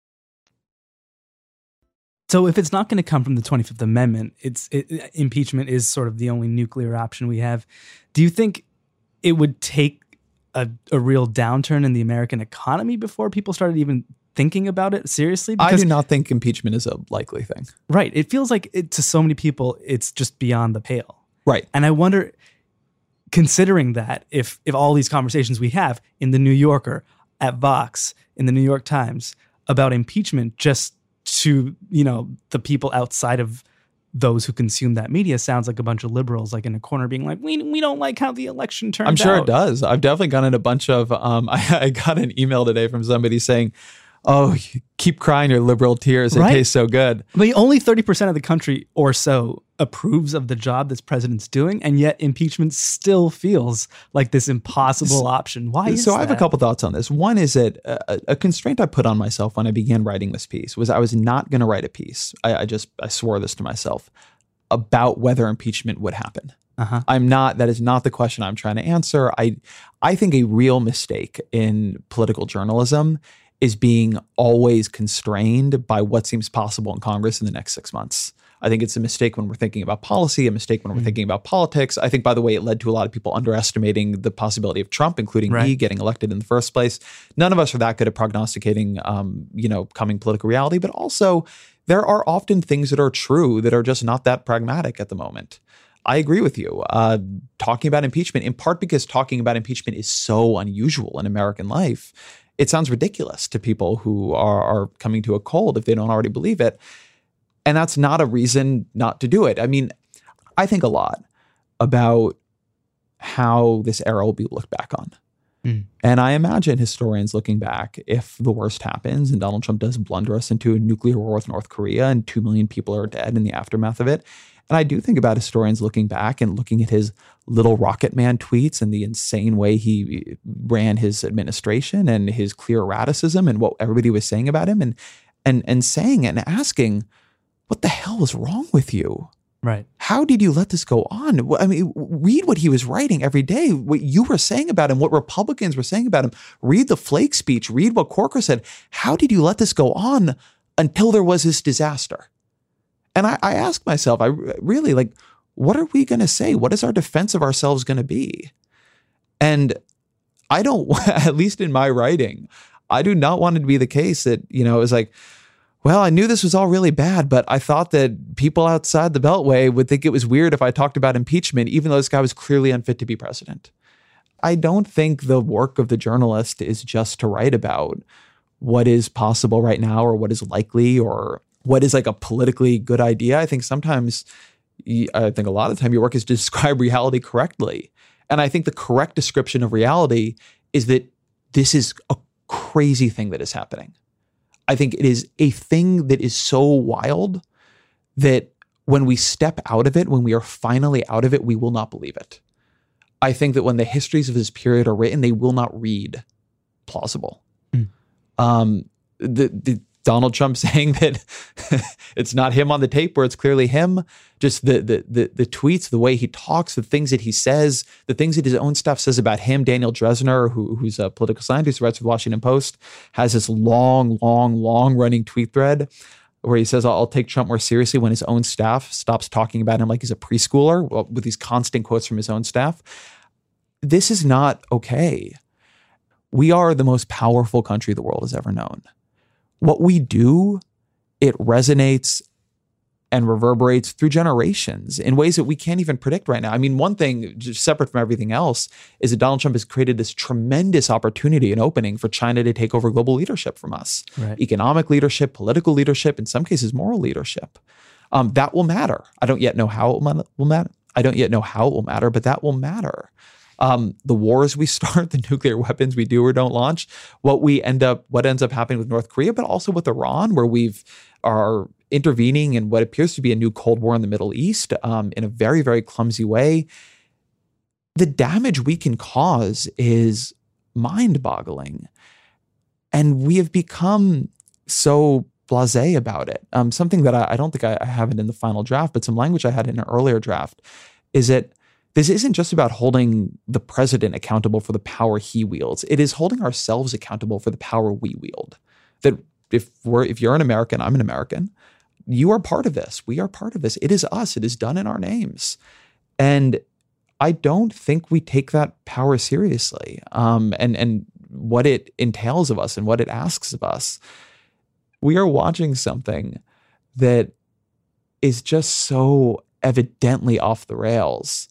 So if it's not going to come from the twenty-fifth Amendment, it's it, impeachment is sort of the only nuclear option we have. Do you think it would take a, a real downturn in the American economy before people started even thinking about it seriously? Because I do not think impeachment is a likely thing. Right. It feels like it, to so many people, it's just beyond the pale. Right. And I wonder, considering that, if if all these conversations we have in the New Yorker, at Vox, in the New York Times about impeachment, just to, you know, the people outside of those who consume that media, sounds like a bunch of liberals like in a corner being like, we we don't like how the election turned out. I'm sure out. It does. I've definitely gotten a bunch of, um, I, I got an email today from somebody saying, oh, keep crying your liberal tears. It right? tastes so good. But only thirty percent of the country or so approves of the job this president's doing, and yet impeachment still feels like this impossible option. Why is so that? I have a couple thoughts on this. One is that a, a constraint I put on myself when I began writing this piece was I was not going to write a piece. I, I just, I swore this to myself about whether impeachment would happen. Uh-huh. I'm not, that is not the question I'm trying to answer. I, I think a real mistake in political journalism is being always constrained by what seems possible in Congress in the next six months. I think it's a mistake when we're thinking about policy, a mistake when we're mm. thinking about politics. I think, by the way, it led to a lot of people underestimating the possibility of Trump, including right. me, getting elected in the first place. None of us are that good at prognosticating, um, you know, coming political reality. But also, there are often things that are true that are just not that pragmatic at the moment. I agree with you. Uh, talking about impeachment, in part because talking about impeachment is so unusual in American life, it sounds ridiculous to people who are, are coming to a cold if they don't already believe it. And that's not a reason not to do it. I mean, I think a lot about how this era will be looked back on. Mm. And I imagine historians looking back, if the worst happens and Donald Trump does blunder us into a nuclear war with North Korea and two million people are dead in the aftermath of it. And I do think about historians looking back and looking at his little rocket man tweets and the insane way he ran his administration and his clear erraticism and what everybody was saying about him and and and saying and asking, what the hell was wrong with you? Right. How did you let this go on? I mean, read what he was writing every day, what you were saying about him, what Republicans were saying about him. Read the Flake speech. Read what Corker said. How did you let this go on until there was this disaster? And I, I ask myself, I really like, what are we going to say? What is our defense of ourselves going to be? And I don't, at least in my writing, I do not want it to be the case that, you know, it was like, well, I knew this was all really bad, but I thought that people outside the Beltway would think it was weird if I talked about impeachment, even though this guy was clearly unfit to be president. I don't think the work of the journalist is just to write about what is possible right now or what is likely or what is like a politically good idea. I think sometimes, I think a lot of the time your work is to describe reality correctly. And I think the correct description of reality is that this is a crazy thing that is happening. I think it is a thing that is so wild that when we step out of it, when we are finally out of it, we will not believe it. I think that when the histories of this period are written, they will not read plausible. Mm. Um, the, the Donald Trump saying that it's not him on the tape where it's clearly him, just the, the the the tweets, the way he talks, the things that he says, the things that his own staff says about him. Daniel Dresner, who, who's a political scientist who writes for the Washington Post, has this long, long, long running tweet thread where he says, I'll take Trump more seriously when his own staff stops talking about him like he's a preschooler, with these constant quotes from his own staff. This is not okay. We are the most powerful country the world has ever known. What we do, it resonates and reverberates through generations in ways that we can't even predict right now. I mean, one thing, just separate from everything else, is that Donald Trump has created this tremendous opportunity and opening for China to take over global leadership from us. Right. Economic leadership, political leadership, in some cases, moral leadership. Um, that will matter. I don't yet know how it will matter. I don't yet know how it will matter, but that will matter. Um, the wars we start, the nuclear weapons we do or don't launch, what we end up, what ends up happening with North Korea, but also with Iran, where we've are intervening in what appears to be a new Cold War in the Middle East um, in a very, very clumsy way. The damage we can cause is mind-boggling. And we have become so blasé about it. Um, something that I, I don't think I, I have it in the final draft, but some language I had in an earlier draft is that this isn't just about holding the president accountable for the power he wields. It is holding ourselves accountable for the power we wield. That if we're if you're an American, I'm an American, you are part of this. We are part of this. It is us. It is done in our names. And I don't think we take that power seriously. Um, and and what it entails of us and what it asks of us. We are watching something that is just so evidently off the rails.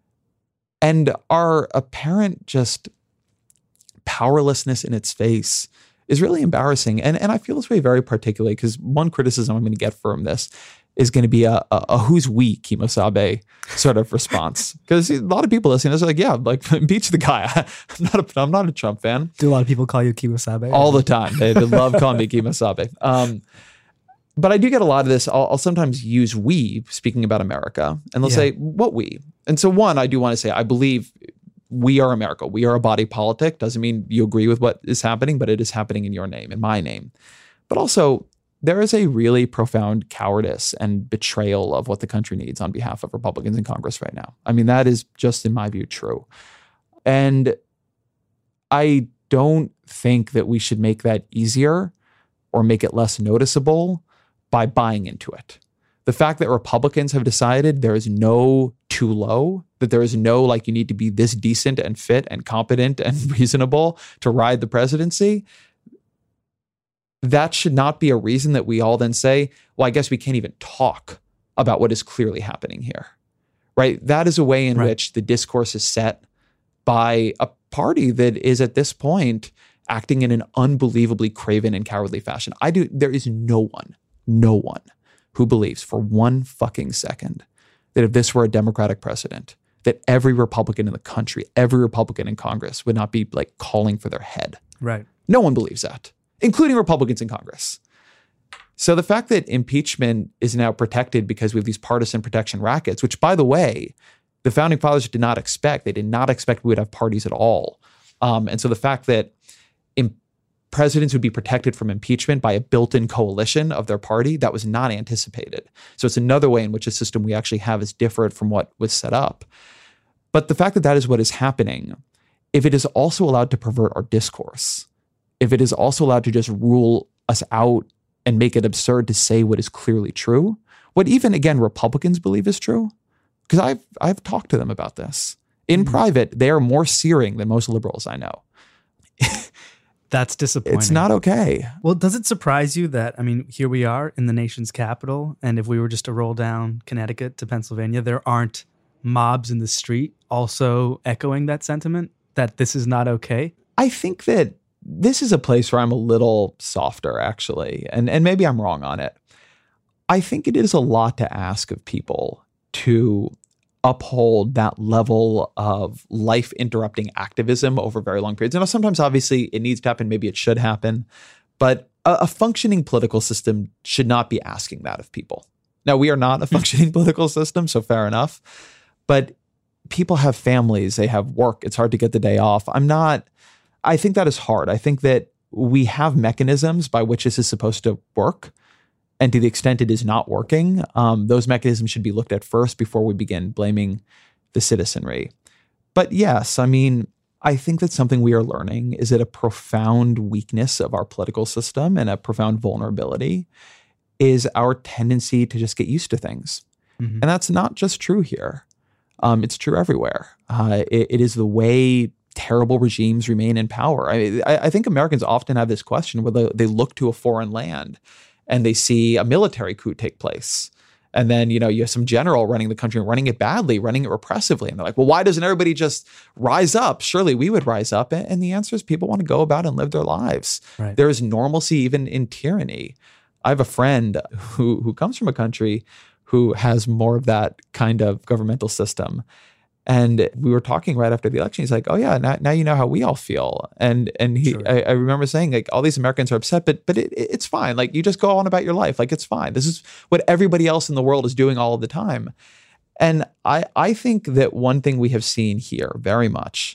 And our apparent just powerlessness in its face is really embarrassing. And, and I feel this way very particularly because one criticism I'm going to get from this is going to be a, a, a who's we Kemosabe sort of response. Because a lot of people listening to this are like, yeah, like impeach the guy. I'm not a, I'm not a Trump fan. Do a lot of people call you Kemosabe? All the time. They, they love calling me Kemosabe. Um, but I do get a lot of this. I'll, I'll sometimes use we, speaking about America, and they'll Yeah. say, what we? And so one, I do want to say, I believe we are America. We are a body politic. Doesn't mean you agree with what is happening, but it is happening in your name, in my name. But also, there is a really profound cowardice and betrayal of what the country needs on behalf of Republicans in Congress right now. I mean, that is just, in my view, true. And I don't think that we should make that easier or make it less noticeable by buying into it. The fact that Republicans have decided there is no too low, that there is no like you need to be this decent and fit and competent and reasonable to ride the presidency, that should not be a reason that we all then say, well, I guess we can't even talk about what is clearly happening here, right? That is a way in Right. which the discourse is set by a party that is at this point acting in an unbelievably craven and cowardly fashion. I do. There is no one, no one who believes for one fucking second that if this were a Democratic president, that every Republican in the country, every Republican in Congress would not be like calling for their head. Right. No one believes that, including Republicans in Congress. So the fact that impeachment is now protected because we have these partisan protection rackets, which, by the way, the founding fathers did not expect. They did not expect we would have parties at all. Um, and so the fact that im- presidents would be protected from impeachment by a built-in coalition of their party, that was not anticipated. So it's another way in which a system we actually have is different from what was set up. But the fact that that is what is happening, if it is also allowed to pervert our discourse, if it is also allowed to just rule us out and make it absurd to say what is clearly true, what even, again, Republicans believe is true, because I've, I've talked to them about this. In mm-hmm. private, they are more searing than most liberals I know. That's disappointing. It's not okay. Well, does it surprise you that, I mean, here we are in the nation's capital, and if we were just to roll down Connecticut to Pennsylvania, there aren't mobs in the street also echoing that sentiment, that this is not okay? I think that this is a place where I'm a little softer, actually, and, and maybe I'm wrong on it. I think it is a lot to ask of people to uphold that level of life-interrupting activism over very long periods. And sometimes, obviously, it needs to happen. Maybe it should happen. But a, a functioning political system should not be asking that of people. Now, we are not a functioning political system, so fair enough. But people have families. They have work. It's hard to get the day off. I'm not... I think that is hard. I think that we have mechanisms by which this is supposed to work. And to the extent it is not working, um, those mechanisms should be looked at first before we begin blaming the citizenry. But yes, I mean, I think that something we are learning is that a profound weakness of our political system and a profound vulnerability is our tendency to just get used to things. Mm-hmm. And that's not just true here. Um, it's true everywhere. Uh, it, it is the way terrible regimes remain in power. I, I, I think Americans often have this question where they, they look to a foreign land and they see a military coup take place. And then, you know, you have some general running the country, running it badly, running it repressively. And they're like, well, why doesn't everybody just rise up? Surely we would rise up. And the answer is people want to go about and live their lives. Right. There is normalcy even in tyranny. I have a friend who who comes from a country who has more of that kind of governmental system. And we were talking right after the election. He's like, "Oh yeah, now, now you know how we all feel." And and he, sure. I, I remember saying like, all these Americans are upset, but but it, it's fine. Like you just go on about your life. Like it's fine. This is what everybody else in the world is doing all of the time. And I I think that one thing we have seen here very much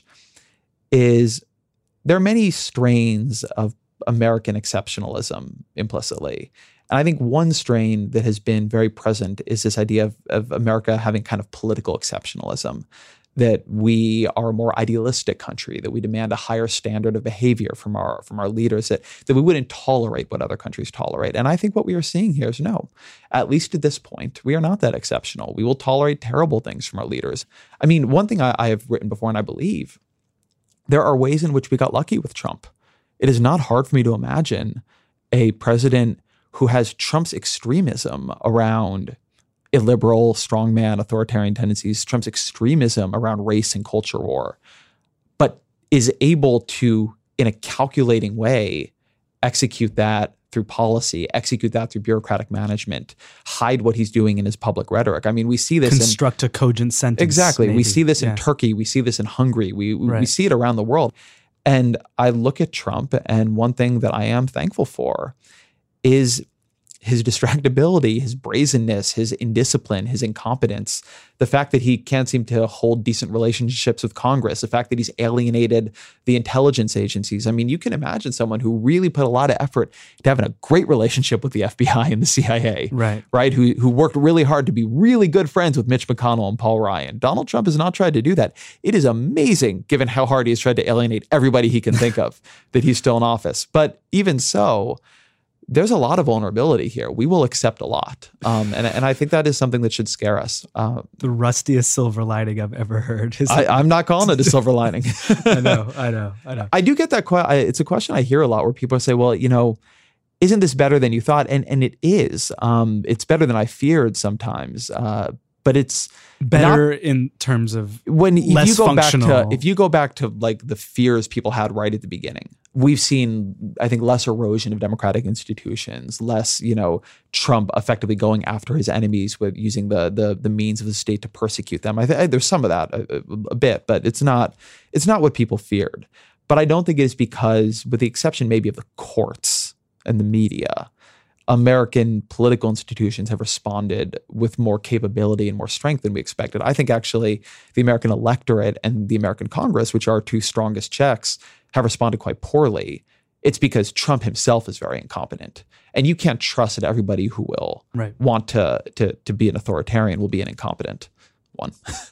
is there are many strains of American exceptionalism implicitly. And I think one strain that has been very present is this idea of, of America having kind of political exceptionalism, that we are a more idealistic country, that we demand a higher standard of behavior from our from our leaders, that, that we wouldn't tolerate what other countries tolerate. And I think what we are seeing here is no, at least at this point, we are not that exceptional. We will tolerate terrible things from our leaders. I mean, one thing I, I have written before, and I believe, there are ways in which we got lucky with Trump. It is not hard for me to imagine a president who has Trump's extremism around illiberal, strongman, authoritarian tendencies, Trump's extremism around race and culture war, but is able to, in a calculating way, execute that through policy, execute that through bureaucratic management, hide what he's doing in his public rhetoric. I mean, we see this construct in, a cogent sentence. Exactly. Maybe. We see this yeah. in Turkey. We see this in Hungary. We right. we see it around the world. And I look at Trump, and one thing that I am thankful for is his distractibility, his brazenness, his indiscipline, his incompetence, the fact that he can't seem to hold decent relationships with Congress, the fact that he's alienated the intelligence agencies. I mean, you can imagine someone who really put a lot of effort to having a great relationship with the F B I and the C I A, right? right? Who, who worked really hard to be really good friends with Mitch McConnell and Paul Ryan. Donald Trump has not tried to do that. It is amazing, given how hard he has tried to alienate everybody he can think of, that he's still in office. But even so, there's a lot of vulnerability here. We will accept a lot. Um, and, and I think that is something that should scare us. Uh, the rustiest silver lining I've ever heard. Is I, I'm not calling it a silver lining. I know, I know, I know. I do get that question. It's a question I hear a lot where people say, well, you know, isn't this better than you thought? And and it is. Um, it's better than I feared sometimes. Uh, but it's better not, in terms of when if less you go functional. back to if you go back to like the fears people had right at the beginning. We've seen, I think, less erosion of democratic institutions, less, you know, Trump effectively going after his enemies with using the the, the means of the state to persecute them. I think there's some of that a, a bit, but it's not it's not what people feared. But I don't think it is because, with the exception maybe of the courts and the media, American political institutions have responded with more capability and more strength than we expected. I think actually the American electorate and the American Congress, which are our two strongest checks, have responded quite poorly. It's because Trump himself is very incompetent. And you can't trust that everybody who will right. want to, to, to be an authoritarian will be an incompetent one.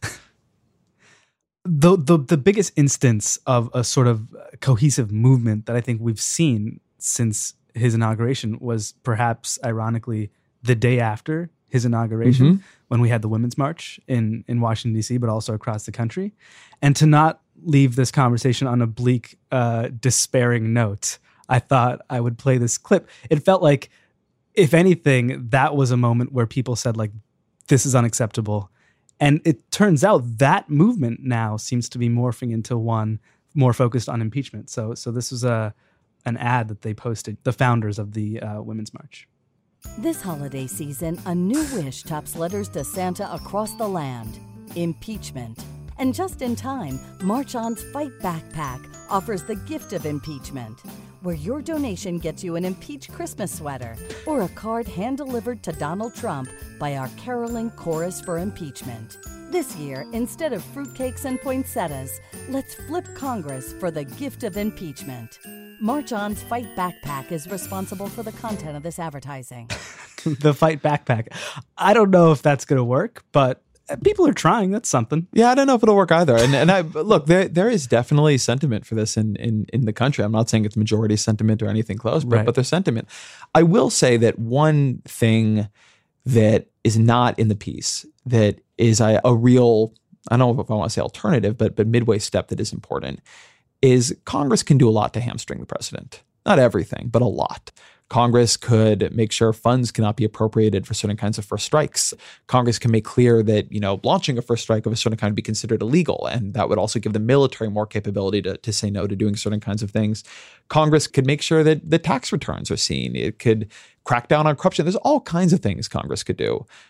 the, the the biggest instance of a sort of cohesive movement that I think we've seen since his inauguration was perhaps, ironically, the day after his inauguration, mm-hmm. when we had the Women's March in, in Washington, D C, but also across the country. And to not leave this conversation on a bleak, uh, despairing note, I thought I would play this clip. It felt like, if anything, that was a moment where people said, like, this is unacceptable. And it turns out that movement now seems to be morphing into one more focused on impeachment. So, so this was a an ad that they posted, the founders of the uh, Women's March. This holiday season, a new wish tops letters to Santa across the land: impeachment. And just in time, March On's Fight Backpack offers the gift of impeachment, where your donation gets you an Impeach Christmas sweater or a card hand-delivered to Donald Trump by our caroling chorus for impeachment. This year, instead of fruitcakes and poinsettias, let's flip Congress for the gift of impeachment. March On's Fight Backpack is responsible for the content of this advertising. The Fight Backpack. I don't know if that's going to work, but people are trying. That's something. Yeah, I don't know if it'll work either. And and I look, there there is definitely sentiment for this in in in the country. I'm not saying it's majority sentiment or anything close, but, right. but there's sentiment. I will say that one thing that is not in the piece that is a, a real, I don't know if I want to say alternative, but but midway step that is important is Congress can do a lot to hamstring the president. Not everything, but a lot. Congress could make sure funds cannot be appropriated for certain kinds of first strikes. Congress can make clear that, you know, launching a first strike of a certain kind would be considered illegal. And that would also give the military more capability to, to say no to doing certain kinds of things. Congress could make sure that the tax returns are seen. It could crack down on corruption. There's all kinds of things Congress could do.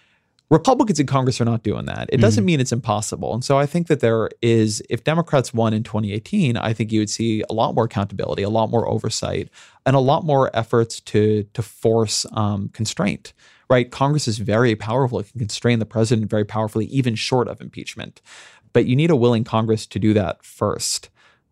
Republicans in Congress are not doing that. It doesn't Mhm. mean it's impossible. And so I think that there is, if Democrats won in twenty eighteen, I think you would see a lot more accountability, a lot more oversight, and a lot more efforts to to force um, constraint, right? Congress is very powerful. It can constrain the president very powerfully, even short of impeachment. But you need a willing Congress to do that first.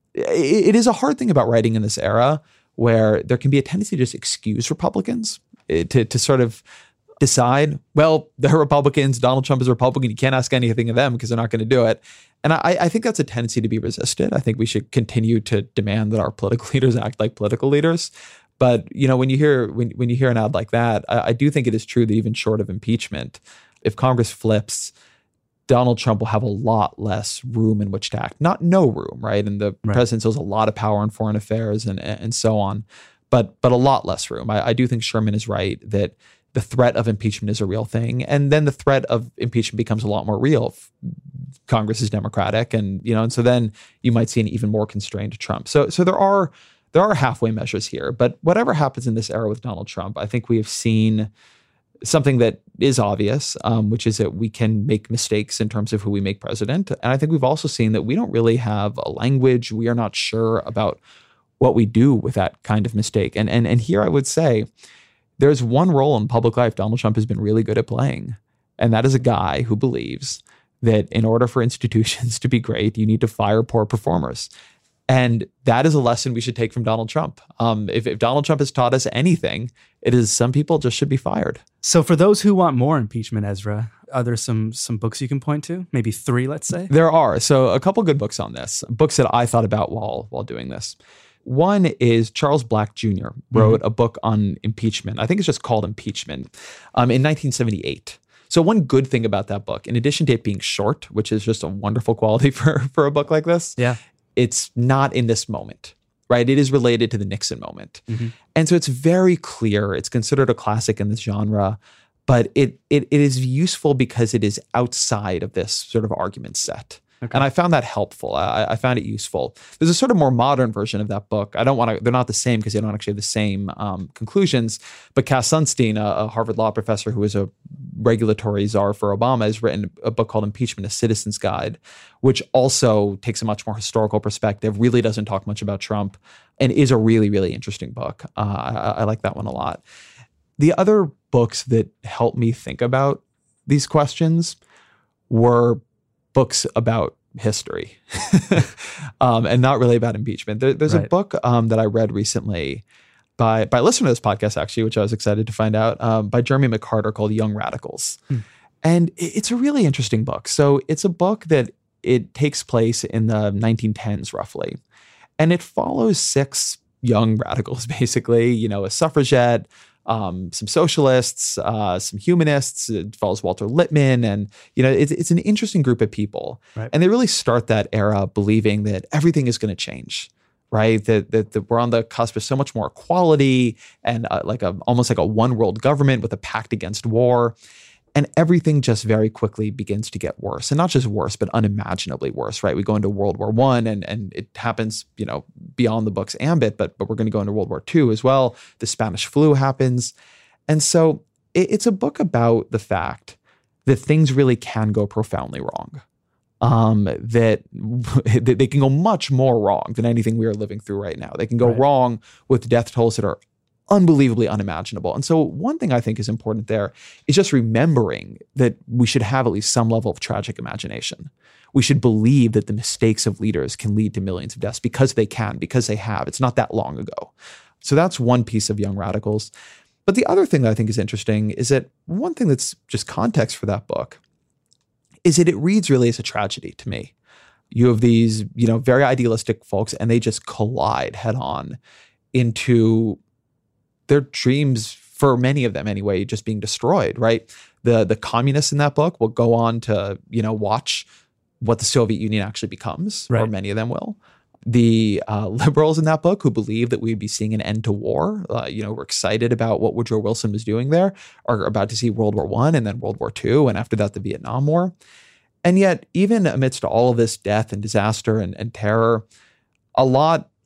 It, it is a hard thing about writing in this era where there can be a tendency to just excuse Republicans, to to sort of decide, well, they're Republicans, Donald Trump is a Republican, you can't ask anything of them because they're not going to do it. And I, I think that's a tendency to be resisted. I think we should continue to demand that our political leaders act like political leaders. But, you know, when you hear when, when you hear an ad like that, I, I do think it is true that even short of impeachment, if Congress flips, Donald Trump will have a lot less room in which to act. Not no room, right? And the Right. president still has a lot of power in foreign affairs and and so on, but but a lot less room. I, I do think Sherman is right that the threat of impeachment is a real thing. And then the threat of impeachment becomes a lot more real. Congress is Democratic. And, you know, and so then you might see an even more constrained Trump. So, so there are, there are halfway measures here, but whatever happens in this era with Donald Trump, I think we have seen something that is obvious, um, which is that we can make mistakes in terms of who we make president. And I think we've also seen that we don't really have a language. We are not sure about what we do with that kind of mistake. And, and, and here I would say, there's one role in public life Donald Trump has been really good at playing, and that is a guy who believes that in order for institutions to be great, you need to fire poor performers. And that is a lesson we should take from Donald Trump. Um, if, if Donald Trump has taught us anything, it is some people just should be fired. So for those who want more impeachment, Ezra, are there some some books you can point to? Maybe three, let's say? There are. So a couple good books on this, books that I thought about while while doing this. One is Charles Black Junior wrote mm-hmm. a book on impeachment. I think it's just called Impeachment um, in nineteen seventy-eight. So one good thing about that book, in addition to it being short, which is just a wonderful quality for, for a book like this, yeah, it's not in this moment, right? It is related to the Nixon moment. Mm-hmm. And so it's very clear. It's considered a classic in this genre, but it it it is useful because it is outside of this sort of argument set. Okay. And I found that helpful. I, I found it useful. There's a sort of more modern version of that book. I don't want to, they're not the same because they don't actually have the same um, conclusions. But Cass Sunstein, a, a Harvard law professor who is a regulatory czar for Obama, has written a book called Impeachment, A Citizen's Guide, which also takes a much more historical perspective, really doesn't talk much about Trump, and is a really, really interesting book. Uh, I, I like that one a lot. The other books that helped me think about these questions were books about history um, and not really about impeachment. There, there's right. a book um, that I read recently by by a listener to this podcast, actually, which I was excited to find out, um, by Jeremy McCarter, called Young Radicals. Hmm. And it's a really interesting book. So it's a book that it takes place in the nineteen tens, roughly. And it follows six young radicals, basically, you know, a suffragette, Um, some socialists, uh, some humanists. It follows Walter Lippmann, and you know, it's, it's an interesting group of people. Right. And they really start that era believing that everything is going to change, right? That, that that we're on the cusp of so much more equality and uh, like a almost like a one world government with a pact against war. And everything just very quickly begins to get worse, and not just worse, but unimaginably worse, right? We go into World War One, and and it happens, you know, beyond the book's ambit, but but we're going to go into World War Two as well. The Spanish flu happens, and so it, it's a book about the fact that things really can go profoundly wrong. Um, that, that they can go much more wrong than anything we are living through right now. They can go right. wrong with death tolls that are unbelievably unimaginable. And so one thing I think is important there is just remembering that we should have at least some level of tragic imagination. We should believe that the mistakes of leaders can lead to millions of deaths because they can, because they have. It's not that long ago. So that's one piece of Young Radicals. But the other thing that I think is interesting is that one thing that's just context for that book is that it reads really as a tragedy to me. You have these, you know, very idealistic folks, and they just collide head on into their dreams, for many of them anyway, just being destroyed, right? The the communists in that book will go on to, you know, watch what the Soviet Union actually becomes, right. or many of them will. The uh, liberals in that book who believe that we'd be seeing an end to war, uh, you know, we're excited about what Woodrow Wilson was doing there, are about to see World War One and then World War Two, and after that, the Vietnam War. And yet, even amidst all of this death and disaster and, and terror, a lot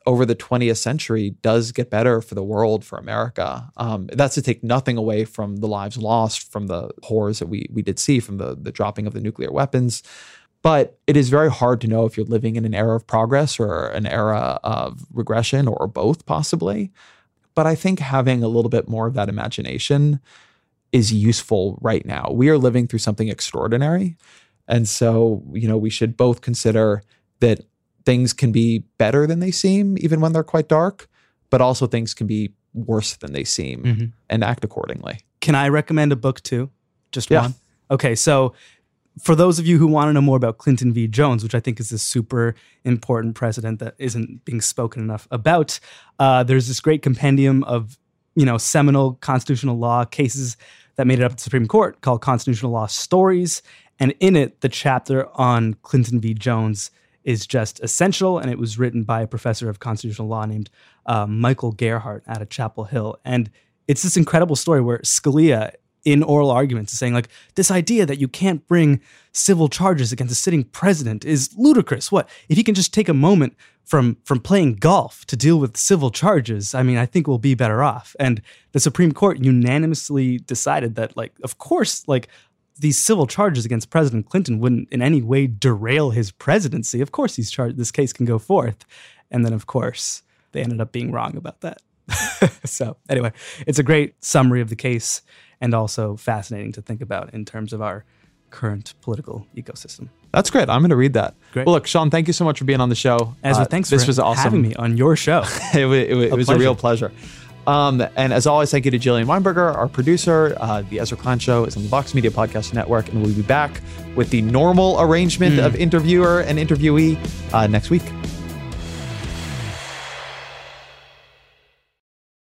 over the twentieth century does get better for the world, for America. Um, that's to take nothing away from the lives lost, from the horrors that we we did see, from the, the dropping of the nuclear weapons. But it is very hard to know if you're living in an era of progress or an era of regression, or both possibly. But I think having a little bit more of that imagination is useful right now. We are living through something extraordinary. And so, you know, we should both consider that things can be better than they seem, even when they're quite dark, but also things can be worse than they seem, mm-hmm. and act accordingly. Can I recommend a book too? Just yeah. one? Okay, so for those of you who want to know more about Clinton v. Jones, which I think is a super important precedent that isn't being spoken enough about, uh, there's this great compendium of, you know, seminal constitutional law cases that made it up to the Supreme Court called Constitutional Law Stories. And in it, the chapter on Clinton v. Jones is just essential. And it was written by a professor of constitutional law named uh, Michael Gerhardt out of Chapel Hill. And it's this incredible story where Scalia, in oral arguments, is saying, like, this idea that you can't bring civil charges against a sitting president is ludicrous. What if he can just take a moment from from playing golf to deal with civil charges? I mean, I think we'll be better off. And the Supreme Court unanimously decided that, like, of course, like, these civil charges against President Clinton wouldn't in any way derail his presidency. Of course, these char- this case can go forth. And then, of course, they ended up being wrong about that. So anyway, it's a great summary of the case, and also fascinating to think about in terms of our current political ecosystem. That's great. I'm going to read that. Great. Well, look, Sean, thank you so much for being on the show. Ezra, uh, thanks this for was awesome. having me on your show. it was, it was, a, it was a real pleasure. Um, and as always, thank you to Jillian Weinberger, our producer. Uh, the Ezra Klein Show is on the Vox Media Podcast Network, and we'll be back with the normal arrangement mm. of interviewer and interviewee uh, next week.